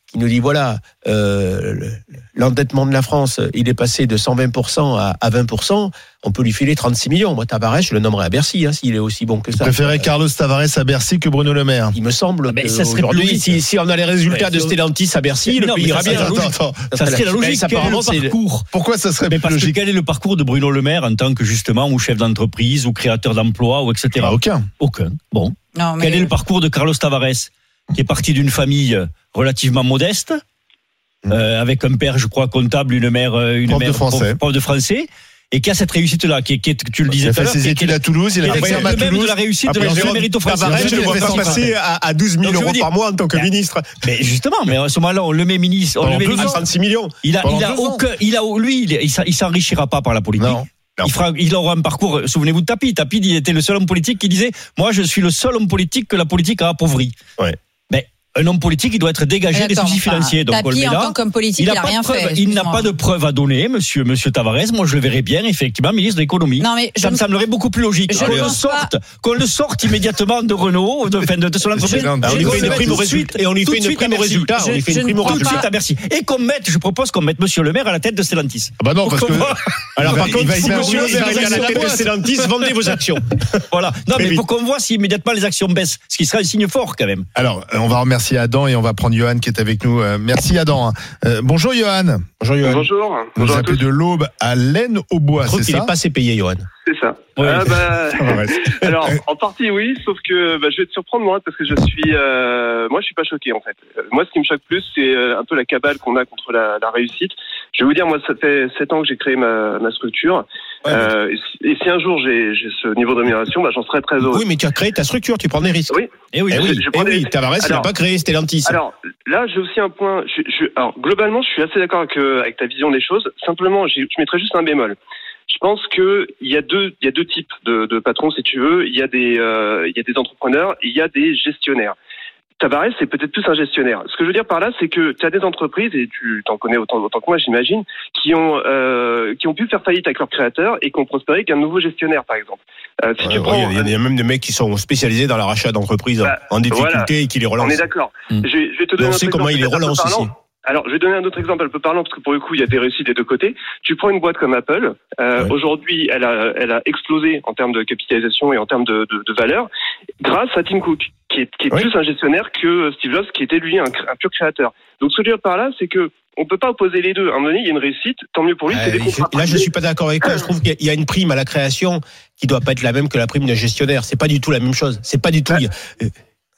qui nous dit voilà, euh, l'endettement de la France, il est passé de cent vingt pour cent à, à vingt pour cent, on peut lui filer trente-six millions. Moi, Tavares, je le nommerais à Bercy, hein, s'il est aussi bon que ça. Vous préférez Carlos Tavares à Bercy que Bruno Le Maire? Il me semble Mais que ça serait aujourd'hui, logique. si, si on a les résultats Ouais, de Stellantis à Bercy, non, le pays ira ça bien. serait la Attends, attends. Ça serait la logique. Ça, Quel est apparemment, le c'est- parcours Pourquoi ça serait Mais plus parce que logique? quel est le parcours de Bruno Le Maire en tant que justement ou chef d'entreprise ou créateur d'emplois ou et cetera. Bah, aucun. Aucun. Bon. Non, mais Quel est le parcours de Carlos Tavares, qui est parti d'une famille relativement modeste, Mmh. euh, avec un père, je crois, comptable, une mère, euh, une Prof de mère français. prof, prof de français, et qui a cette réussite-là, qui est, qui est, tu le Il disais a tout à fait l'heure, ses qui est- études à Toulouse, il a qui est fait l'exemple à même Toulouse. de la réussite Après, de la Jérôme méritocratie. Tavares, je je l'ai ne vois fait pas sans passer à, à douze mille Donc, je veux euros dire- par mois en tant que ministre. Mais justement, mais à ce moment-là, on le met ministre, on Pendant le met deux ministre. ans. trente-six millions. Il a, Pendant il a deux ans. aucun, il a, lui, il, il s'en- il s'enrichira pas par la politique. Non. Non. Il fera, il aura un parcours. Souvenez-vous de Tapi. Tapi, il était le seul homme politique qui disait, moi, je suis le seul homme politique que la politique a appauvri. Ouais. Mais un homme politique, il doit être dégagé des D'accord, soucis enfin, financiers. Donc, on le Tapi, met en là. tant qu'homme politique, Il il n'a a pas rien de preuve. fait. Il n'a excuse-moi. pas de preuve à donner, monsieur, monsieur Tavares. Moi, je le verrais bien, effectivement, ministre de l'économie. Non, mais je Ça me ne- semblerait beaucoup plus logique. Je Qu'on ne le pense sorte, qu'on le sorte immédiatement de Renault, de, enfin, de, de son entreprise. Je- On lui qu'on fait le une mette prime tout au de suite- résultat. Et on lui tout fait de une suite prime à au Bercy. résultat. On lui Je- fait une je prime au ne- Tout de résultat. suite à Bercy. Et qu'on mette, je propose qu'on mette monsieur Le Maire à la tête de Stellantis. Ah bah non, parce que. Alors, il par va- contre, il va si y mettre- monsieur il va Le Maire y est à la mettre tête la de boîte. Stellantis, vendez vos actions. Voilà. Non, Très mais vite. pour qu'on voit si immédiatement les actions baissent, ce qui serait un signe fort quand même. Alors, euh, on va remercier Adam et on va prendre Johan qui est avec nous. Euh, Merci Adam. Euh, bonjour Johan. Bonjour, Johan. Bonjour. Vous nous Bonjour à appelez tous. de l'Aube à Laine-au-Bois, Je trouve c'est qu'il ça n'est pas assez payé, Johan. C'est ça. Ouais. Ah, bah, Ouais. alors, en partie, oui, sauf que bah, je vais te surprendre, moi, parce que je suis. Euh, moi, je suis pas choqué, en fait. Euh, Moi, ce qui me choque plus, c'est euh, un peu la cabale qu'on a contre la, la réussite. Je vais vous dire, moi, ça fait sept ans que j'ai créé ma, ma structure. Ouais, euh, et, si, et si un jour j'ai j'ai ce niveau de rémunération, bah, j'en serais très heureux. Oui, mais tu as créé ta structure, tu prends des risques. Oui. Eh oui. Eh oui, je- je eh prends des oui, risques. Tavares, il n'a Alors- pas créé Stellantis. Alors là, j'ai aussi un point. Je, je, alors globalement, je suis assez d'accord avec, euh, avec ta vision des choses. Simplement, j'ai- je mettrais juste un bémol. Je pense que il y a deux, il y a deux types de, de patrons, si tu veux. Il y a des, euh, il y a des entrepreneurs, et il y a des gestionnaires. Tavares, c'est peut-être plus un gestionnaire. Ce que je veux dire par là, c'est que tu as des entreprises, et tu t'en connais autant, autant que moi, j'imagine, qui ont, euh, qui ont pu faire faillite avec leur créateur et qui ont prospéré avec un nouveau gestionnaire, par exemple. Euh, si Ouais, tu ouais, prends, il y a- il y a même des mecs qui sont spécialisés dans le rachat d'entreprises Bah, en difficulté voilà. et qui les on relancent. est d'accord. Mm. Je, vais- je vais te Et donner on un sait autre comment il les exemple relance peut-être un peu aussi. parlant. Alors, je vais donner un autre exemple un peu parlant, parce que pour le coup, il y a des réussites des deux côtés. Tu prends une boîte comme Apple. Euh, Ouais. Aujourd'hui, elle a, elle a explosé en termes de capitalisation et en termes de, de, de valeur grâce à Tim Cook, qui est, qui est Oui. plus un gestionnaire que Steve Jobs, qui était lui un, cré- un pur créateur. Donc, ce que je veux dire par là, c'est que on peut pas opposer les deux. À un moment donné, il y a une réussite, tant mieux pour lui. Euh, c'est des il contrats fait- là, je privés. suis pas d'accord avec toi. Je trouve qu'il y a- il y a une prime à la création qui doit pas être la même que la prime d'un gestionnaire. C'est pas du tout la même chose. C'est pas du tout. Ouais. il y a-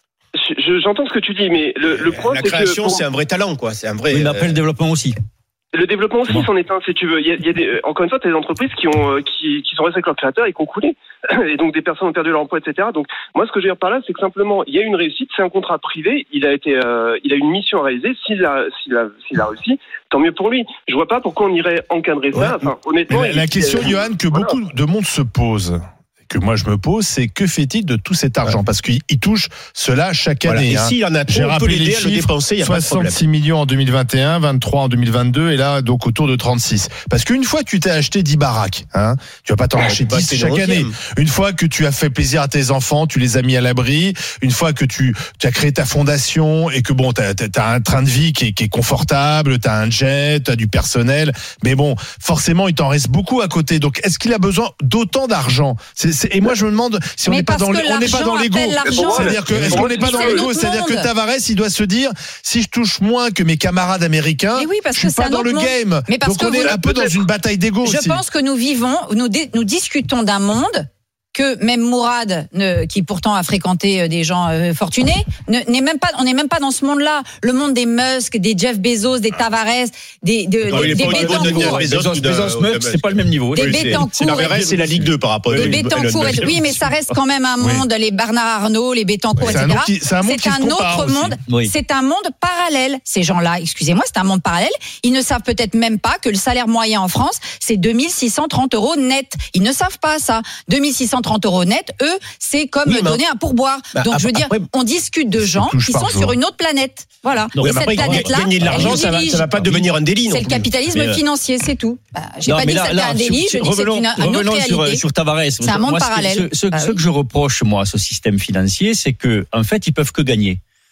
Je- J'entends ce que tu dis, mais le, le point, la c'est que création, pour- c'est un vrai talent, quoi. C'est un vrai. Oui, mais euh, après le développement aussi. le développement aussi, Bon. c'en est un, si tu veux. Il y a, il y a des, encore une fois, tu as des entreprises qui ont, euh, qui, qui sont restées avec leurs créateurs et qui ont coulé. Et donc, des personnes ont perdu leur emploi, et cetera. Donc, moi, ce que je veux dire par là, c'est que simplement, il y a une réussite, c'est un contrat privé, il a été, euh, il a une mission à réaliser. S'il a, s'il a, s'il a réussi, tant mieux pour lui. Je vois pas pourquoi on irait encadrer ça. Ouais. Enfin, honnêtement. Mais la, la il- question, euh, Johan, que voilà. beaucoup de monde se pose, que moi je me pose, c'est que fait-il de tout cet argent? Parce qu'il il touche cela chaque voilà. année. Et hein. s'il en a J'ai trop, on peut rappelé les l'aider à le chiffres, dépenser. Il y a pas de problème. soixante-six millions en deux mille vingt et un, vingt-trois en deux mille vingt-deux, et là, donc autour de trente-six. Parce qu'une fois que tu t'es acheté dix baraques, hein, tu vas pas t'en Ouais, acheter bah, dix c'est chaque le année. onzième. Une fois que tu as fait plaisir à tes enfants, tu les as mis à l'abri. Une fois que tu, tu as créé ta fondation et que bon, t'as, t'as un train de vie qui est, qui est confortable, t'as un jet, t'as du personnel. Mais bon, forcément, il t'en reste beaucoup à côté. Donc, est-ce qu'il a besoin d'autant d'argent? c'est, c'est, Et moi, je me demande si on Mais n'est pas parce dans, que le- on n'est pas dans l'argent l'ego. appelle l'argent. C'est-à-dire que, est-ce qu'on n'est pas Mais dans c'est l'ego? notre C'est-à-dire que monde. Tavares, il doit se dire, si je touche moins que mes camarades américains, Mais oui, parce je suis que c'est pas un dans autre le monde. game. Mais parce Donc, on que est vous- un peu dans une bataille d'ego Je aussi. pense que nous vivons, nous, dé- nous discutons d'un monde que même Mourad, ne, qui pourtant a fréquenté euh, des gens euh, fortunés, ne, n'est même pas, on n'est même pas dans ce monde-là. Le monde des Musk, des Jeff Bezos, des Tavares, des, de, Non, il est des, pas au des niveau de Bettencourt, Bezos ou de- Bezos, ou de- Musk, c'est pas le même niveau. Des Oui, c'est- Bettencourt. C'est Tavares, c'est la Ligue deux par rapport à des Elon Bettencourt. Musk. et- Oui, mais ça reste quand même un Oui. monde, les Bernard Arnault, les Bettencourt, Ouais, c'est un et cetera. autre qui- c'est un monde qui se compare autre aussi. monde. Oui. C'est un monde parallèle. Ces gens-là, excusez-moi, c'est un monde parallèle. Ils ne savent peut-être même pas que le salaire moyen en France, c'est deux mille six cent trente euros net. Ils ne savent pas ça. deux mille six cent trente euros net, eux, c'est comme Oui, mais- donner un pourboire. Bah, Donc, je veux dire, après- on discute de gens touche qui par sont jour. sur une autre planète. Voilà. Non, et mais cette après, planète-là, gagner de l'argent, elle ça va, dirige. ça va pas devenir un délit. non C'est le plus. capitalisme Mais, euh, financier, c'est tout. Bah, j'ai Non, pas mais dit que là- c'était là, un délit, sur- je dis que c'est revenons- une, une autre revenons sur, réalité. sur Tavares. C'est un monde Moi, ce que- parallèle. Ce, ce- Bah ce oui. que je reproche, moi, à ce système financier, c'est que, en fait, ils peuvent que gagner.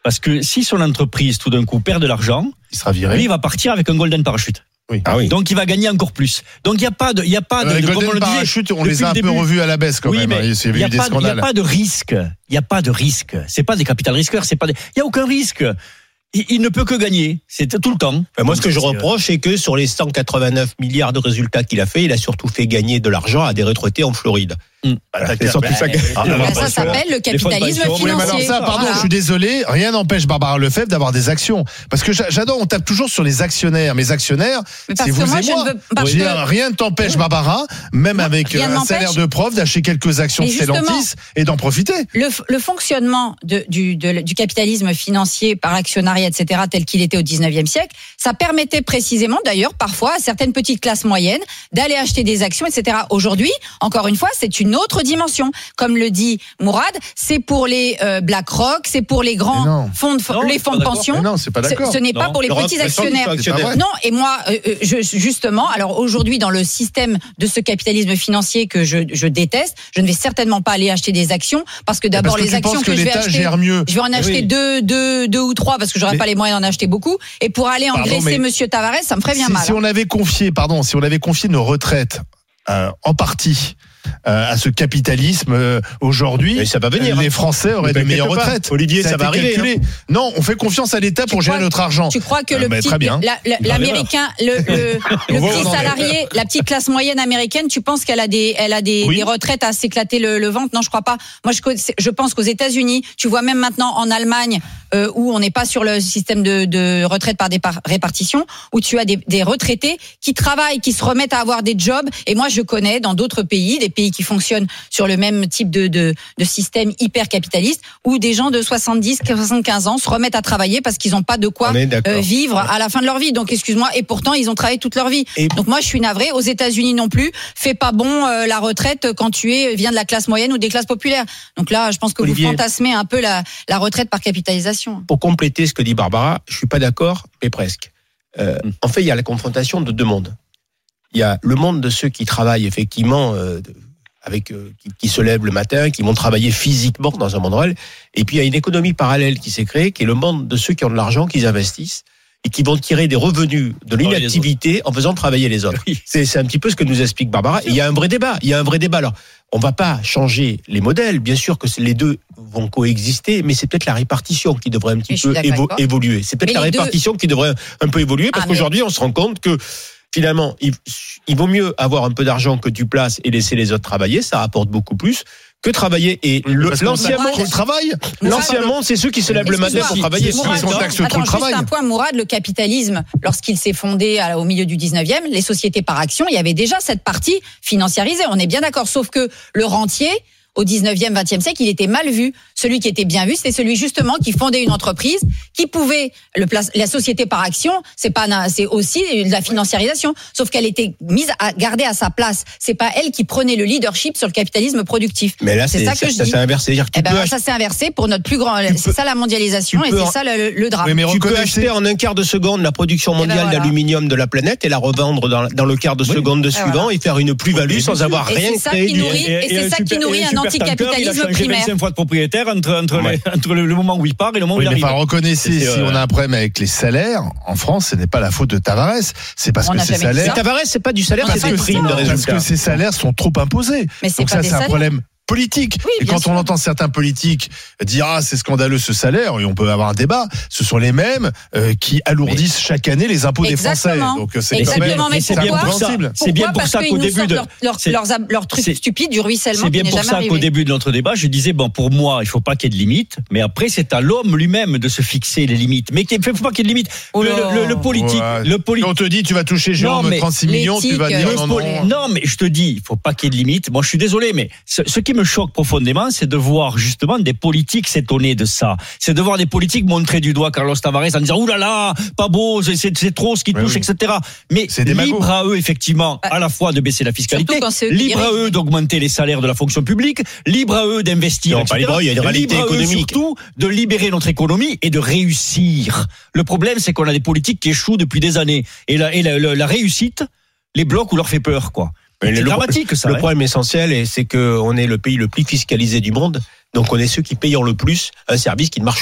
Parce que si son entreprise, tout d'un coup, perd de l'argent, il sera viré. Lui, il va partir avec un golden parachute. Oui. Ah oui. Donc il va gagner encore plus. Donc il y a pas de, il y a pas de. Les de golden comme on le disait, parachute, on les a un début. peu revus à la baisse quand oui, même. Mais Il y avait y a eu des pas, scandales. Il n'y a pas de risque. Il n'y a pas de risque. C'est pas des capital risqueurs. C'est pas. Des... Il y a aucun risque. Il, il ne peut que gagner. C'est tout le temps. Enfin, moi, ce que je reproche, c'est que sur les cent quatre-vingt-neuf milliards de résultats qu'il a fait, il a surtout fait gagner de l'argent à des retraités en Floride. Mmh. Voilà, c'est surtout ça. Ah, bah, ça s'appelle le capitalisme financier. Oui, mais alors ça, pardon, voilà. je suis désolé, rien n'empêche Barbara Lefebvre d'avoir des actions. Parce que j'adore, on tape toujours sur les actionnaires. Mes actionnaires, c'est vous moi, et moi. Veux, J'ai, que... Rien ne t'empêche, Barbara, même non, avec un salaire de prof, d'acheter quelques actions de Stellantis et d'en profiter. Le, le fonctionnement de, du, de, du capitalisme financier par actionnariat, et cetera, tel qu'il était au dix-neuvième siècle, ça permettait précisément, d'ailleurs, parfois, à certaines petites classes moyennes, d'aller acheter des actions, et cetera. Aujourd'hui, encore une fois, c'est une autre dimension. Comme le dit Mourad, c'est pour les euh, BlackRock, c'est pour les grands fonds de, non, les fonds de pension. Mais non, c'est pas d'accord. Ce, ce n'est non. pas pour les L'Europe, petits actionnaires. actionnaires. Non, et moi, euh, je, justement, alors aujourd'hui, dans le système de ce capitalisme financier que je, je déteste, je ne vais certainement pas aller acheter des actions parce que d'abord parce que les tu actions penses que, que je vais l'État acheter, gère mieux. je vais en acheter oui. deux, deux, deux ou trois parce que j'aurais mais... pas les moyens d'en acheter beaucoup. Et pour aller pardon, engraisser Monsieur Tavares, ça me ferait bien si, mal. Si on avait confié, pardon, si on avait confié nos retraites euh, en partie. Euh, à ce capitalisme euh, aujourd'hui, mais ça va venir, les hein. Français auraient de meilleures retraites. Olivier, ça, ça va arriver. Hein. Non, on fait confiance à l'État pour tu gérer crois, notre argent. Tu crois que euh, le bah, petit, la, la, l'américain, le, le, le petit salarié, la petite classe moyenne américaine, tu penses qu'elle a des, elle a des, oui. des retraites à s'éclater le, le ventre? Non, je crois pas. Moi, je, je pense qu'aux États-Unis, tu vois même maintenant en Allemagne, euh, où on n'est pas sur le système de, de retraite par des par, répartition, où tu as des, des retraités qui travaillent, qui se remettent à avoir des jobs. Et moi, je connais dans d'autres pays, des pays qui fonctionnent sur le même type de, de, de système hyper capitaliste, où des gens de soixante-dix, soixante-quinze ans se remettent à travailler parce qu'ils n'ont pas de quoi euh, vivre à la fin de leur vie. Donc, excuse-moi, et pourtant, ils ont travaillé toute leur vie. Et donc, moi, je suis navrée. Aux États-Unis non plus, fais pas bon euh, la retraite quand tu es viens de la classe moyenne ou des classes populaires. Donc là, je pense que Olivier, vous fantasmez un peu la, la retraite par capitalisation. Pour compléter ce que dit Barbara, je suis pas d'accord, mais presque. Euh, en fait, il y a la confrontation de deux mondes. Il y a le monde de ceux qui travaillent effectivement. Euh, avec euh, qui, qui se lèvent le matin, qui vont travailler physiquement dans un monde réel. Et puis il y a une économie parallèle qui s'est créée, qui est le monde de ceux qui ont de l'argent, qui investissent et qui vont tirer des revenus de l'inactivité en faisant travailler les autres. Oui. C'est, c'est un petit peu ce que nous explique Barbara. Et il y a un vrai débat. Il y a un vrai débat. Alors, on va pas changer les modèles. Bien sûr que les deux vont coexister, mais c'est peut-être la répartition qui devrait un petit peu évo- évoluer. C'est peut-être mais la répartition deux... qui devrait un peu évoluer parce ah, qu'aujourd'hui, mais... on se rend compte que finalement, il, il vaut mieux avoir un peu d'argent que tu places et laisser les autres travailler. Ça rapporte beaucoup plus que travailler. Et le, l'ancien monde, le travail, l'ancien monde, c'est ceux qui se lèvent le matin pour travailler. Mourad, ils sont attends, attends, juste un point, Mourad, le capitalisme, lorsqu'il s'est fondé à, au milieu du dix-neuvième, les sociétés par action, il y avait déjà cette partie financiarisée. On est bien d'accord, sauf que le rentier, au dix-neuvième, vingtième siècle, il était mal vu. Celui qui était bien vu, c'était celui justement qui fondait une entreprise, qui pouvait le place, la société par action, c'est pas, c'est aussi de la financiarisation. Sauf qu'elle était mise à garder à sa place. C'est pas elle qui prenait le leadership sur le capitalisme productif. Mais là, c'est, c'est ça, ça que je ça dis. s'est inversé. C'est-à-dire que tu eh ben, peux ça acheter... s'est inversé pour notre plus grand. Tu c'est peux... ça la mondialisation et c'est en... ça le, le drame. Oui, mais tu peux acheter en un quart de seconde la production mondiale eh ben voilà. d'aluminium de la planète et la revendre dans, dans le quart de oui. seconde de suivant voilà. et faire une plus-value oui, sans avoir et rien créé. Nourrit, et, et, et c'est ça qui nourrit un anticapitalisme primaire. vingt-cinq fois de propriétaire entre, entre, ouais. les, entre le, le moment où il part et le moment oui, où il arrive. Enfin, reconnaissez, si euh... on a un problème avec les salaires, en France, ce n'est pas la faute de Tavares. C'est parce on que ces salaires. Mais Tavares, c'est pas du salaire, parce c'est des primes de résultats. Parce que ces salaires sont trop imposés. Mais c'est Donc pas ça, des c'est un salaires. problème politique. Oui, et quand sûr. on entend certains politiques dire ah c'est scandaleux ce salaire, et on peut avoir un débat, ce sont les mêmes euh, qui alourdissent mais chaque année les impôts exactement. des Français. Donc c'est exactement. quand même mais c'est bien pour ça. C'est bien pour ça qu'au début de leur, leur, leurs, leurs trucs stupides du ruissellement. C'est bien pour ça qu'au début de notre débat, je disais bon pour moi il faut pas qu'il y ait de limites, mais après c'est à l'homme lui-même de se fixer les limites. Mais il faut pas qu'il y ait de limites. Le, le, le politique, ouais. le politique. On te dit tu vas toucher Jérôme trente-six millions, tu vas dire non non. Non mais je te dis il faut pas qu'il y ait de limites. Moi je suis désolé mais ce qui me choque profondément, c'est de voir justement des politiques s'étonner de ça. C'est de voir des politiques montrer du doigt Carlos Tavares en disant ouh là là, pas beau, c'est, c'est, c'est trop ce qui touche, oui. et cetera. Mais libre à eux effectivement, à la fois de baisser la fiscalité, libre à eux d'augmenter les salaires de la fonction publique, libre à eux d'investir, non, et cetera. Pas libre, il y a une réalité libre économique. À eux surtout de libérer notre économie et de réussir. Le problème, c'est qu'on a des politiques qui échouent depuis des années et la, et la, la, la réussite les bloque ou leur fait peur, quoi. C'est le, dramatique, ça. Le hein. problème essentiel, c'est qu'on est le pays le plus fiscalisé du monde, donc on est ceux qui payent le plus un service qui ne marche pas.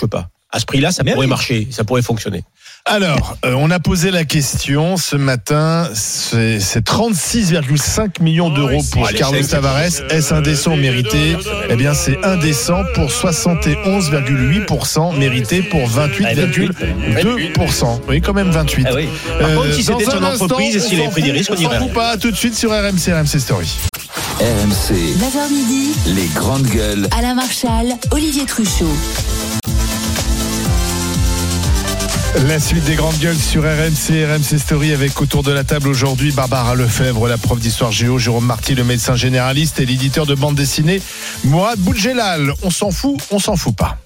À ce prix-là, ça Mais pourrait oui. marcher, ça pourrait fonctionner. Alors, euh, on a posé la question ce matin, c'est, c'est trente-six virgule cinq millions d'euros pour Carlos Tavares. Est-ce indécent mérité? Eh bien, c'est indécent pour soixante et onze virgule huit pour cent, mérité pour vingt-huit virgule deux pour cent. Oui, quand même vingt-huit. Ah oui. Par contre, si c'était dans son un instant, entreprise et on s'il avait s'en pris des fout, risques, on on s'en dirait. fout pas. Tout de suite sur R M C, R M C Story. R M C, neuf heures midi, les grandes gueules. Alain Marchal, Olivier Truchot. La suite des grandes gueules sur R M C, R M C Story avec autour de la table aujourd'hui Barbara Lefebvre, la prof d'histoire géo, Jérôme Marty, le médecin généraliste et l'éditeur de bande dessinée Mourad Boudjelal. On s'en fout, on s'en fout pas.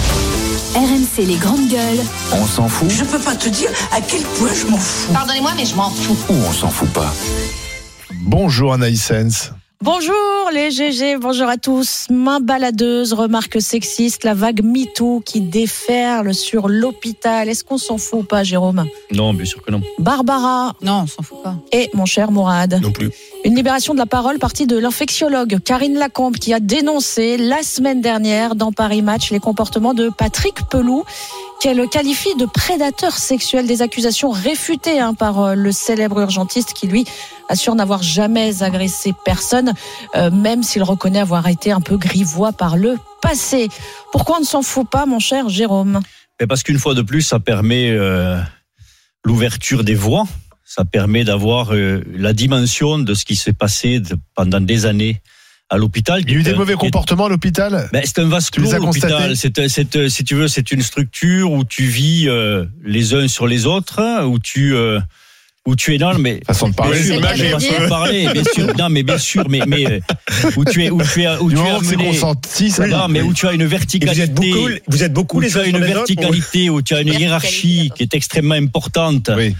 R M C, les grandes gueules. On s'en fout Je peux pas te dire à quel point je m'en fous. Pardonnez-moi, mais je m'en fous. ou on s'en fout pas? Bonjour Anaïs Sens. Bonjour les G G, bonjour à tous. Main baladeuse, remarque sexiste, la vague MeToo qui déferle sur l'hôpital. Est-ce qu'on s'en fout ou pas, Jérôme? Non, bien sûr que non. Barbara. Non, on s'en fout pas. Et mon cher Mourad. Non plus. Une libération de la parole partie de l'infectiologue Karine Lacombe qui a dénoncé la semaine dernière dans Paris Match les comportements de Patrick Pelloux, qu'elle qualifie de prédateur sexuel, des accusations réfutées hein, par le célèbre urgentiste qui, lui, assure n'avoir jamais agressé personne, euh, même s'il reconnaît avoir été un peu grivois par le passé. Pourquoi on ne s'en fout pas, mon cher Jérôme? Mais parce qu'une fois de plus, ça permet euh, l'ouverture des voies. Ça permet d'avoir euh, la dimension de ce qui s'est passé de, pendant des années à l'hôpital. Il y a eu des mauvais comportements à l'hôpital? Ben, c'est un vase clos, l'hôpital. C'est, c'est, si tu veux, c'est une structure où tu vis euh, les uns sur les autres, où tu, euh, où tu es dans, mais façon de parler, bien sûr, c'est façon de parler, bien sûr. Non, mais bien sûr, mais, mais euh, où tu es, où tu es, où du tu moment es que c'est amené- consenti, ça non, va. mais où tu as une verticalité. Et vous êtes beaucoup, vous êtes beaucoup où les tu as uns une sur les autres, verticalité, où tu as une hiérarchie qui est extrêmement importante. Oui.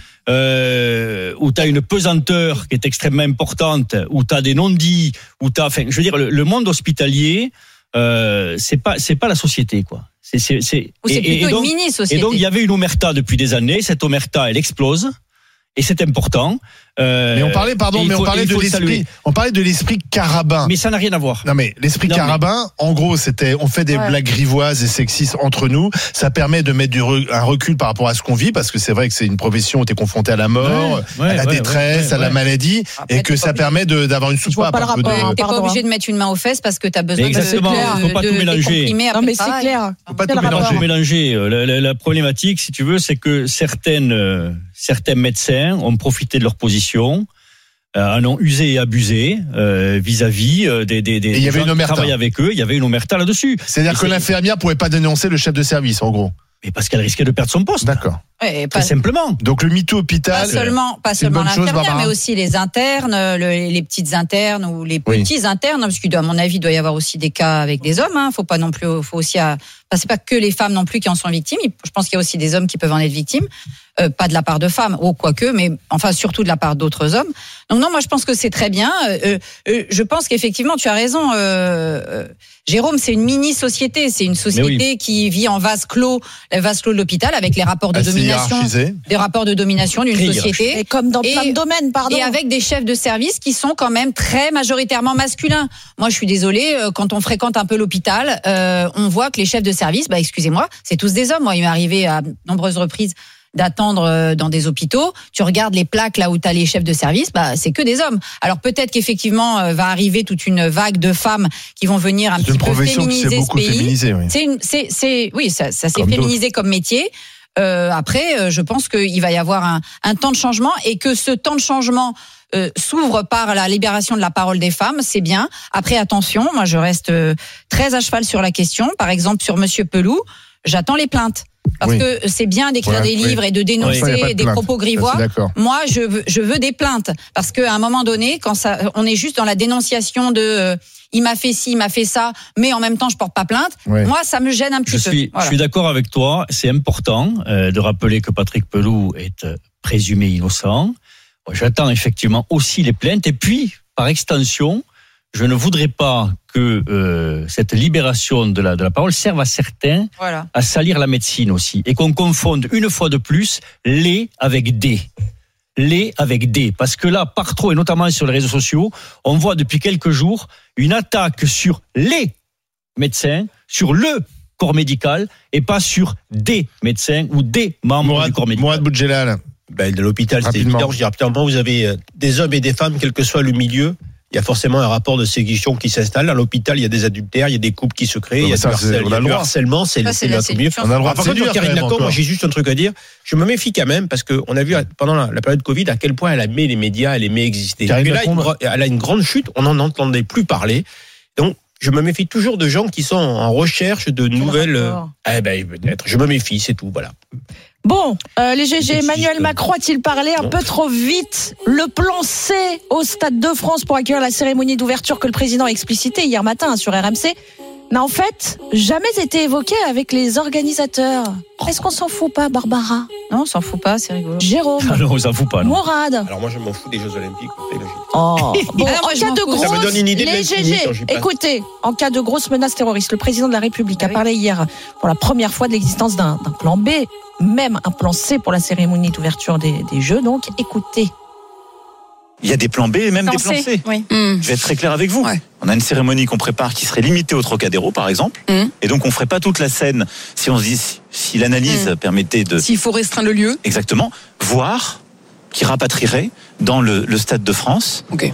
Euh, où tu as une pesanteur qui est extrêmement importante, où tu as des non-dits, où tu as, enfin, je veux dire, le, le monde hospitalier, euh, c'est pas, c'est pas la société, quoi. C'est, c'est, c'est, Ou c'est et- plutôt et donc- une mini-société. Et donc, il y avait une omerta depuis des années. Cette omerta, elle explose. Et c'est important. Euh, Mais on parlait, pardon, et il mais faut- on parlait il de faut le saluer. l'esprit, on parlait de l'esprit carabin. Mais ça n'a rien à voir. Non mais l'esprit Non, mais- carabin, en gros, c'était, on fait des Ouais. blagues grivoises et sexistes entre nous. Ça permet de mettre du re- un recul par rapport à ce qu'on vit, parce que c'est vrai que c'est une profession où t'es confronté à la mort, Ouais, à la ouais, détresse, ouais, à la ouais. maladie, Après, et t'es que pas ça obligé- permet de, d'avoir une vois soupape pas le un peu de- rapport, hein. T'es pas Pardon, obligé de mettre une main aux fesses parce que t'as besoin Exactement, de, faut de, pas de- tout de mélanger. décomprimer Non après mais le c'est travail. clair. Faut pas Quel tout rapport? mélanger. mélanger. Euh, La, la- la problématique, si tu veux, c'est que certaines, euh, certains médecins ont profité de leur position, euh, en ont usé et abusé euh, vis-à-vis euh, des, des, des Et il y avait gens une qui omerta. travaillent avec eux. Il y avait une omerta là-dessus. C'est-à-dire Et que c'est- l'infirmière pouvait pas dénoncer le chef de service, en gros. Mais parce qu'elle risquait de perdre son poste. D'accord. Ouais, Très pas, simplement. Donc le MeToo pas hôpital. seulement, pas c'est une seulement bonne chose, l'infirmière, Barbara mais aussi les internes, le- les petites internes ou les Oui. petits internes, parce qu'à mon avis, il doit y avoir aussi des cas avec des hommes. Hein. Faut pas non plus, faut aussi, à, enfin, c'est pas que les femmes non plus qui en sont victimes. Je pense qu'il y a aussi des hommes qui peuvent en être victimes, euh, pas de la part de femmes, ou quoique, mais enfin surtout de la part d'autres hommes. Donc non, moi je pense que c'est très bien. Euh, euh, je pense qu'effectivement, tu as raison, euh, euh, Jérôme. C'est une mini société, c'est une société qui vit en vase clos, le vase clos de l'hôpital, avec les rapports de assez domination, hiérarchisé. des rapports de domination d'une Très société. Et comme dans Et- plein de domaines, pardon. Et avec des chefs de service qui sont quand même très majoritairement masculins. Moi, je suis désolée, euh, quand on fréquente un peu l'hôpital, euh, on voit que les chefs de service, bah excusez-moi, c'est tous des hommes. Moi, il m'est arrivé à nombreuses reprises d'attendre euh, dans des hôpitaux. Tu regardes les plaques là où tu as les chefs de service, bah c'est que des hommes. Alors peut-être qu'effectivement euh, va arriver toute une vague de femmes qui vont venir un C'est petit une peu profession qui féminiser s'est ce beaucoup pays. féminisée, oui. C'est une, c'est, c'est, oui, ça, ça s'est Comme féminisé comme métier. Euh, après, euh, je pense qu'il va y avoir un, un temps de changement et que ce temps de changement euh, s'ouvre par la libération de la parole des femmes, c'est bien. Après, attention, moi, je reste euh, très à cheval sur la question. Par exemple, sur Monsieur Pelloux, j'attends les plaintes. Parce Oui. que c'est bien d'écrire Ouais, des oui. livres et de Ça, y a pas dénoncer de des plainte. propos Ça, je grivois. suis d'accord. Moi, je veux, je veux des plaintes parce qu'à un moment donné, quand ça, on est juste dans la dénonciation de, euh, il m'a fait ci, il m'a fait ça, mais en même temps, je porte pas plainte. Ouais. Moi, ça me gêne un petit Je peu. suis, Voilà. je suis d'accord avec toi. C'est important euh, de rappeler que Patrick Pelloux est euh, présumé innocent. Moi, j'attends effectivement aussi les plaintes. Et puis, par extension, je ne voudrais pas que euh, cette libération de la, de la parole serve à certains Voilà. à salir la médecine aussi. Et qu'on confonde une fois de plus les avec des. Les avec des. Parce que là, par trop, et notamment sur les réseaux sociaux, on voit depuis quelques jours une attaque sur les médecins, sur le corps médical et pas sur des médecins ou des membres Mourad, du corps médical. Mourad Boudjelal. Ben, de l'hôpital, c'est Rapidement. évident. Je dirais, rapidement, vous avez euh, des hommes et des femmes, quel que soit le milieu. Il y a forcément un rapport de séduction qui s'installe. À l'hôpital, il y a des adultères, il y a des couples qui se créent, Non, il y a ça, du, c'est- harcèlement, on il y a a le du droit. harcèlement, c'est Ça, le c'est c'est la le milieu. séduction. On a le droit de Par contre, séduire, sur Karine quand même, Lacombe, encore. moi, j'ai juste un truc à dire. Je me méfie quand même parce qu'on a vu pendant la, la période Covid à quel point elle aimait les médias, elle aimait exister. Karine Et là, Lacombe. une gro- elle a une grande chute, on n'en entendait plus parler. Donc, je me méfie toujours de gens qui sont en recherche de nouvelles. rapport Eh ben, peut-être. Je me méfie, c'est tout, voilà. Bon, euh, les G G, C'est Emmanuel juste- Macron a-t-il parlé un Non. peu trop vite? Le plan C au Stade de France pour accueillir la cérémonie d'ouverture que le président a explicité hier matin hein, sur R M C n'a en fait jamais été évoqué avec les organisateurs. Est-ce qu'on s'en fout pas, Barbara? Non, on s'en fout pas, c'est rigolo. Jérôme? Ah non, on s'en fout pas. Non. Mourad? Alors, moi, je m'en fous des Jeux Olympiques. on fait le- Oh. Bon, Ah, moi, en je cas m'en de fous. grosse, Ça me donne une idée de les l'intimité G G, quand j'y passe. écoutez, en cas de grosse menace terroriste, le président de la République Ah a oui. parlé hier pour la première fois de l'existence d'un d'un plan B, même un plan C pour la cérémonie d'ouverture des, des Jeux. Donc, écoutez. Il y a des plans B et même des plans C. Oui. Je vais être très clair avec vous. Ouais. On a une cérémonie qu'on prépare qui serait limitée au Trocadéro, par exemple. Mhm. Et donc, on ferait pas toute la scène si on se dit, si, si l'analyse Mhm. permettait de, S'il faut restreindre le lieu. exactement, voir qui rapatrierait dans le, le Stade de France. Ok.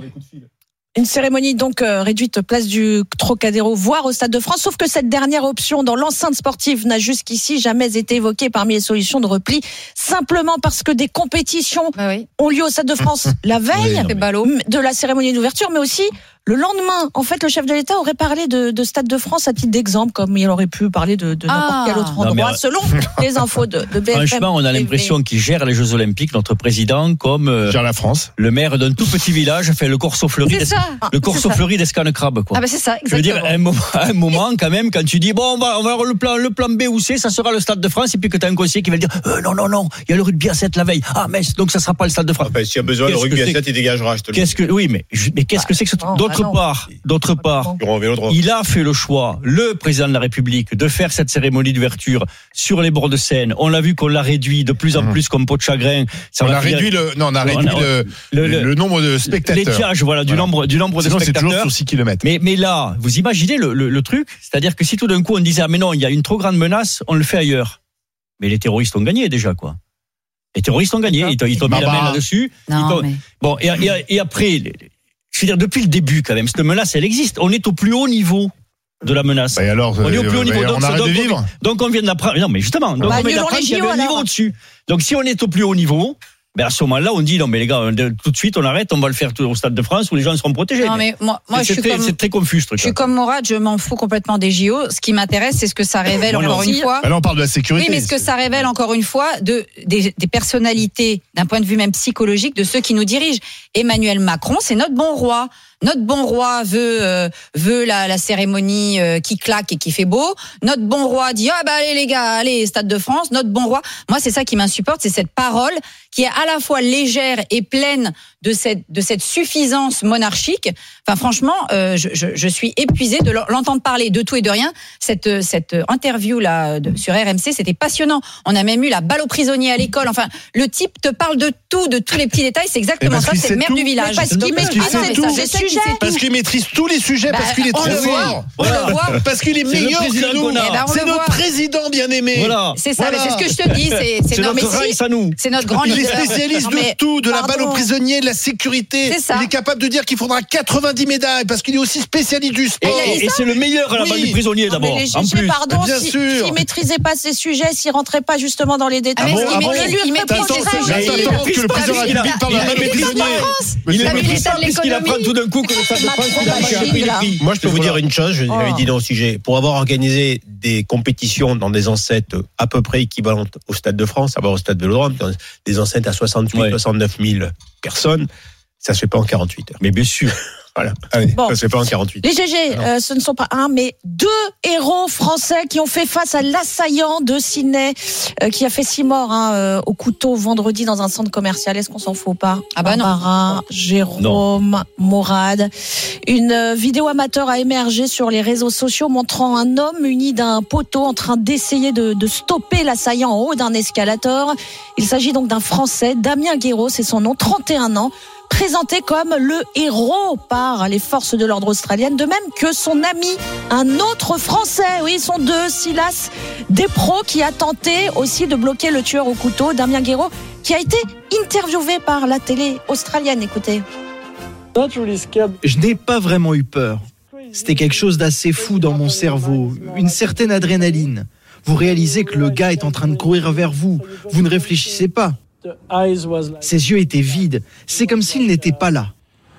Une cérémonie donc euh, réduite place du Trocadéro, voire au Stade de France, sauf que cette dernière option dans l'enceinte sportive n'a jusqu'ici jamais été évoquée parmi les solutions de repli, simplement parce que des compétitions Bah oui. ont lieu au Stade de France la veille C'est ballot. de la cérémonie d'ouverture, mais aussi le lendemain. En fait, le chef de l'État aurait parlé de, de Stade de France à titre d'exemple, comme il aurait pu parler de, de n'importe Ah. quel autre Non, mais, endroit, euh, selon les infos de, de B F M. Franchement, on a l'impression qu'il gère les Jeux Olympiques, notre président, comme euh, Gère la France. le maire d'un tout petit village fait le Corso Fleuri, C'est d'Es- ça. le Corso C'est ça. Fleuri d'Escane Crabe, quoi. Ah bah c'est ça, Je veux dire, exactement. à un moment, à un moment, quand même, quand tu dis, bon, on va, on va avoir le plan, le plan B ou C, ça sera le Stade de France, et puis que tu as un conseiller qui va dire, euh, non, non, non, il y a le rugby à sept la veille. Ah, mais donc ça sera pas le Stade de France. Enfin, s'il y a besoin, le Qu'est-ce rugby que à c'est sept, il dégagera, je te le dis. Qu'est-ce que, oui, mais, je- mais qu'est-ce que c'est que ce truc? non, D'autre ah non. part, d'autre part, Ils auront un vélo droit. il a fait le choix, le président de la République, de faire cette cérémonie d'ouverture sur les bords de Seine. On l'a vu qu'on l'a réduit de plus en Mhm. plus comme peau de chagrin. Ça On va a finir- réduit le, non, on a On réduit a- le, le- le, le- le nombre de spectateurs. l'étiage, voilà, du Voilà. nombre, du nombre de Sinon, c'est toujours spectateurs. sur six kilomètres. Mais, mais là, vous imaginez le, le, le truc? C'est-à-dire que si tout d'un coup on disait, ah mais non, il y a une trop grande menace, on le fait ailleurs. Mais les terroristes ont gagné déjà, quoi. Les terroristes ont gagné, ils t'ont, ils t'ont mis la Barbara. main là-dessus. Ils Non, t'ont- mais... Bon, et, et, et après, les- je veux dire, depuis le début quand même, cette menace, elle existe. On est au plus haut niveau de la menace. Bah, et alors, On est au plus haut euh, niveau. bah, Donc, on ça- arrête de donc, on- vivre. Donc on vient de l'apprendre. Non, mais justement, donc Bah, on vient annulons d'apprendre les qu'il y avait J O, un niveau alors. au-dessus. Donc si on est au plus haut niveau, ben à ce moment-là, on dit non mais les gars, de- tout de suite on arrête, on va le faire tout- au Stade de France où les gens seront protégés. Non mais moi, moi je c'est suis très, comme... c'est très confus ce truc. Je suis comme Mourad, je m'en fous complètement des J O. Ce qui m'intéresse, c'est ce que ça révèle Moi, non. encore une Si. fois. Bah là, on parle de la Oui, sécurité. mais ce que ça révèle encore une fois de, des, des personnalités, d'un point de vue même psychologique, de ceux qui nous dirigent. Emmanuel Macron, c'est notre bon roi. Notre bon roi veut euh, veut la, la cérémonie euh, qui claque et qui fait beau. Notre bon roi dit ah bah allez les gars, allez Stade de France. Notre bon roi, moi c'est ça qui m'insupporte, c'est cette parole qui est à la fois légère et pleine de cette de cette suffisance monarchique. Enfin franchement, euh, je, je, je suis épuisée de l'entendre parler de tout et de rien. Cette cette interview là de, sur R M C, c'était passionnant. On a même eu la balle aux prisonniers à l'école. Enfin, le type te parle de tout, de tous les petits détails. C'est exactement parce ça. qu'il C'est sait le maire tout. du village. Mais parce qu'il Parce qu'il maîtrise sait mais tout. ça, je sais qu'il sait Parce tout. qu'il maîtrise tous les sujets, parce Bah, qu'il est on trop le voit. fort. On le voit. Parce qu'il est C'est le meilleur président que nous. qu'on a. Eh ben, on C'est le notre voit. président bien aimé. Voilà. C'est ça. Voilà. Mais c'est ce que je te dis. C'est c'est C'est non mais notre si. Reims à nous. C'est notre grand Il est leader. spécialiste Non, de mais tout, de la balle aux pardon. prisonniers, de la sécurité. C'est ça. Il est capable de dire qu'il faudra quatre-vingt-dix médailles parce qu'il est aussi spécialiste du Et, sport. il a dit et- et c'est le meilleur à la Oui. balle du prisonnier Non, d'abord. mais les En G G, plus. pardon, Bien si- sûr. s'ils maîtrisaient pas ces sujets, s'ils rentraient pas justement dans les détails. Ah, mais bon, il ah bon maîtrise- il maîtrise T'attends ces que- sujets. Mais il t'attends maîtrise que le pas, président de la parce qu'il a- République parle de il la a- balle aux il maîtrise prisonniers. pas. Mais Il c'est ne pas maîtrise maîtrise pas pas de puisqu'il apprend l'économie. tout d'un coup que le Stade de France il a Machine, un peu là. les prix. Moi, je peux Et vous voilà. dire une chose, je l'avais Oh. dit dans le sujet. Pour avoir organisé des compétitions dans des enceintes à peu près équivalentes au Stade de France, à part au Stade Vélodrome, dans des enceintes à soixante-huit, Ouais. soixante-neuf mille personnes, ça se fait pas en quarante-huit heures. Mais bien sûr. Voilà. Bon. Ça se fait pas en quarante-huit. Les G G, euh, ce ne sont pas un, mais deux héros français qui ont fait face à l'assaillant de Sydney, euh, qui a fait six morts hein, euh, au couteau vendredi dans un centre commercial. Est-ce qu'on s'en fout pas? Ah bah non. Barbara, Jérôme, Mourad. Une euh, vidéo amateur a émergé sur les réseaux sociaux montrant un homme muni d'un poteau en train d'essayer de, de stopper l'assaillant en haut d'un escalator. Il s'agit donc d'un Français, Damien Guéraud, c'est son nom, trente et un ans. présenté comme le héros par les forces de l'ordre australiennes, de même que son ami, un autre Français, oui, ils sont deux, Silas Despros, qui a tenté aussi de bloquer le tueur au couteau, Damien Guéraud, qui a été interviewé par la télé australienne. Écoutez. Je n'ai pas vraiment eu peur. C'était quelque chose d'assez fou dans mon cerveau, une certaine adrénaline. Vous réalisez que le gars est en train de courir vers vous, vous ne réfléchissez pas. Ses yeux étaient vides, c'est comme s'il n'était pas là.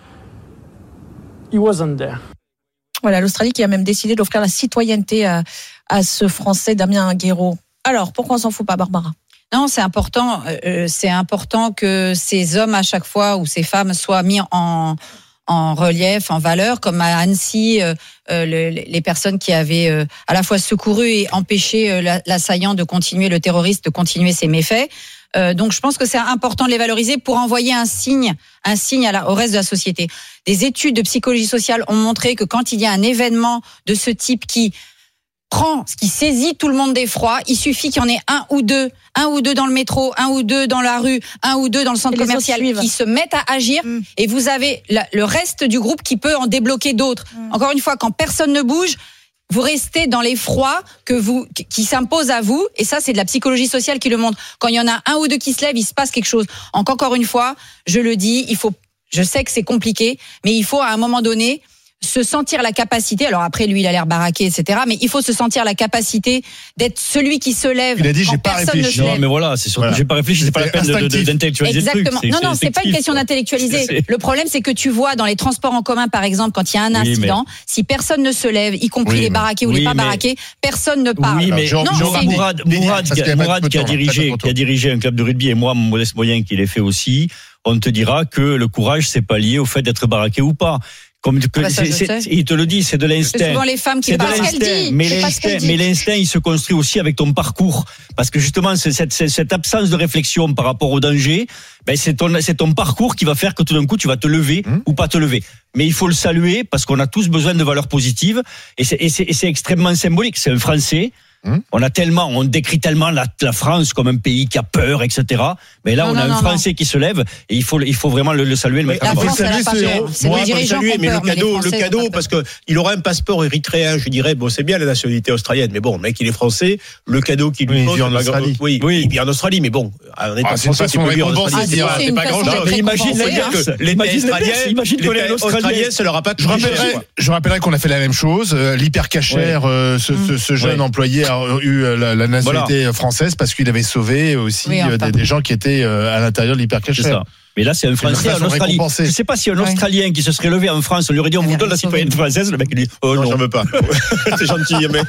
Voilà, l'Australie qui a même décidé d'offrir la citoyenneté à, à ce Français Damien Guéraud. Alors, pourquoi on s'en fout pas, Barbara ? Non, c'est important. Euh, c'est important que ces hommes à chaque fois ou ces femmes soient mis en en relief, en valeur, comme à Annecy, euh, euh, le, les personnes qui avaient euh, à la fois secouru et empêché euh, l'assaillant de continuer, le terroriste de continuer ses méfaits. Euh, donc je pense que c'est important de les valoriser pour envoyer un signe, un signe à la, au reste de la société. Des études de psychologie sociale ont montré que quand il y a un événement de ce type qui prend, qui saisit tout le monde d'effroi, il suffit qu'il y en ait un ou deux, un ou deux dans le métro, un ou deux dans la rue, un ou deux dans le centre commercial qui se mettent à agir mmh. et vous avez la, le reste du groupe qui peut en débloquer d'autres. Mmh. Encore une fois, quand personne ne bouge, vous restez dans l'effroi que vous, qui s'impose à vous, et ça, c'est de la psychologie sociale qui le montre. Quand il y en a un ou deux qui se lèvent, il se passe quelque chose. Donc, encore une fois, je le dis, il faut, je sais que c'est compliqué, mais il faut à un moment donné se sentir la capacité, alors après lui il a l'air baraqué, et cetera, mais il faut se sentir la capacité d'être celui qui se lève. Il a dit j'ai pas réfléchi. Non mais voilà, c'est surtout voilà. j'ai pas réfléchi, c'est pas la peine de, de, d'intellectualiser Exactement. le truc. C'est, non non, c'est, c'est pas une question d'intellectualiser. C'est... Le problème c'est que tu vois dans les transports en commun par exemple quand il y a un incident, oui, mais... si personne ne se lève, y compris oui, les baraqués ou oui, les pas mais... baraqués, personne ne parle. Oui mais non, non, Mourad, Mourad, Mourad qui a dirigé qui a dirigé un club de rugby et moi mon modeste moyen qui l'ai fait aussi, on te dira que le courage c'est pas lié au fait d'être baraqué ou pas. Comme que, bah ça, c'est, c'est, il te le dit, c'est de l'instinct. C'est souvent les femmes qui parlent. Ce qu'elle dit. Mais l'instinct, mais l'instinct, il se construit aussi avec ton parcours, parce que justement, c'est cette, c'est cette absence de réflexion par rapport au danger, ben c'est ton, c'est ton parcours qui va faire que tout d'un coup, tu vas te lever mmh. ou pas te lever. Mais il faut le saluer parce qu'on a tous besoin de valeurs positives, et c'est, et c'est, et c'est extrêmement symbolique. C'est un Français. Hum. On a tellement, on décrit tellement la, la France comme un pays qui a peur, et cetera. Mais là, non, on a non, un non, Français non. qui se lève et il faut, il faut vraiment le, le saluer, le mettre en avant. C'est, c'est le dirigeant qui a peur, mais le cadeau, le cadeau, parce que il aurait un passeport érythréen, je dirais, bon, c'est bien la nationalité australienne, mais bon, le mec, il est français, le cadeau qu'il lui faut, oui, en Australie. Oui, oui, il vit en Australie, mais bon, en étant français, tu peux vivre en Australie. C'est pas grand chose. Imagine l'État australien, imagine qu'on est australien, ça leur a pas je rappellerai, je rappellerai qu'on a fait la même chose. L'hypercachère, ce jeune employé a eu la la nationalité voilà. française parce qu'il avait sauvé aussi oui, euh, des, des gens qui étaient euh, à l'intérieur de l'hypercachère. Mais là, c'est un Français en Australie. Je ne sais pas si un Australien ouais. qui se serait levé en France, on lui aurait dit on vous donne la citoyenneté française. Le mec il dit oh non, non. j'en veux pas. C'est gentil, mais.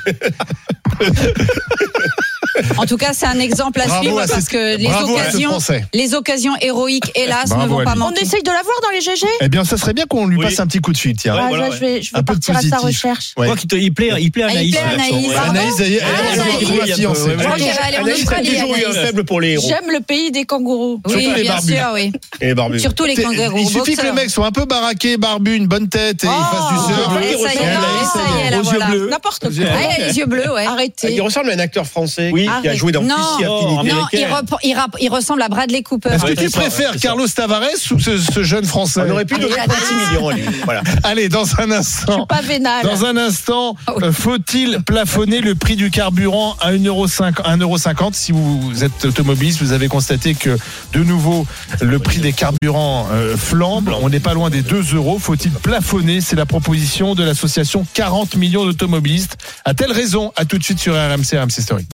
En tout cas, c'est un exemple à Bravo suivre à parce cette... que les occasions, les occasions héroïques, hélas, Bravo ne vont pas manquer. On essaye de la voir dans les G G. Eh bien, ça serait bien qu'on lui oui. passe un petit coup de fil. Tiens. Ouais, ouais, voilà, ouais. Je vais, je vais partir à sa recherche. Je crois qu'il te, il plaît, il plaît Anaïs. Anaïs, Anaïs, elle est fiancée. Anaïs a toujours eu un faible pour les héros. J'aime le pays des kangourous. Oui, bien sûr, oui. Et barbus. Surtout les kangourous. Il suffit que le mec soit un peu baraqué, barbu, une bonne tête et il fasse du surf. Ça y est, aux yeux bleus. N'importe quoi. Il a les yeux bleus, ouais. Arrêtez. Il ressemble à un acteur français qui a joué dans Pissi Affinité. Non, il, rep- il, rap- il ressemble à Bradley Cooper. Est-ce que tu préfères Carlos Tavares ou ce, ce jeune Français ? On aurait pu donner trente-six millions à lui. Voilà. Allez, dans un instant. Je suis pas vénal. Dans un instant, euh, faut-il plafonner le prix du carburant à un euro cinquante ? Si vous êtes automobiliste, vous avez constaté que de nouveau le prix des carburants euh, flambe. On n'est pas loin des deux euros. Faut-il plafonner ? C'est la proposition de l'association quarante millions d'automobilistes. A-t-elle raison ? À tout de suite sur R M C, R M C Story.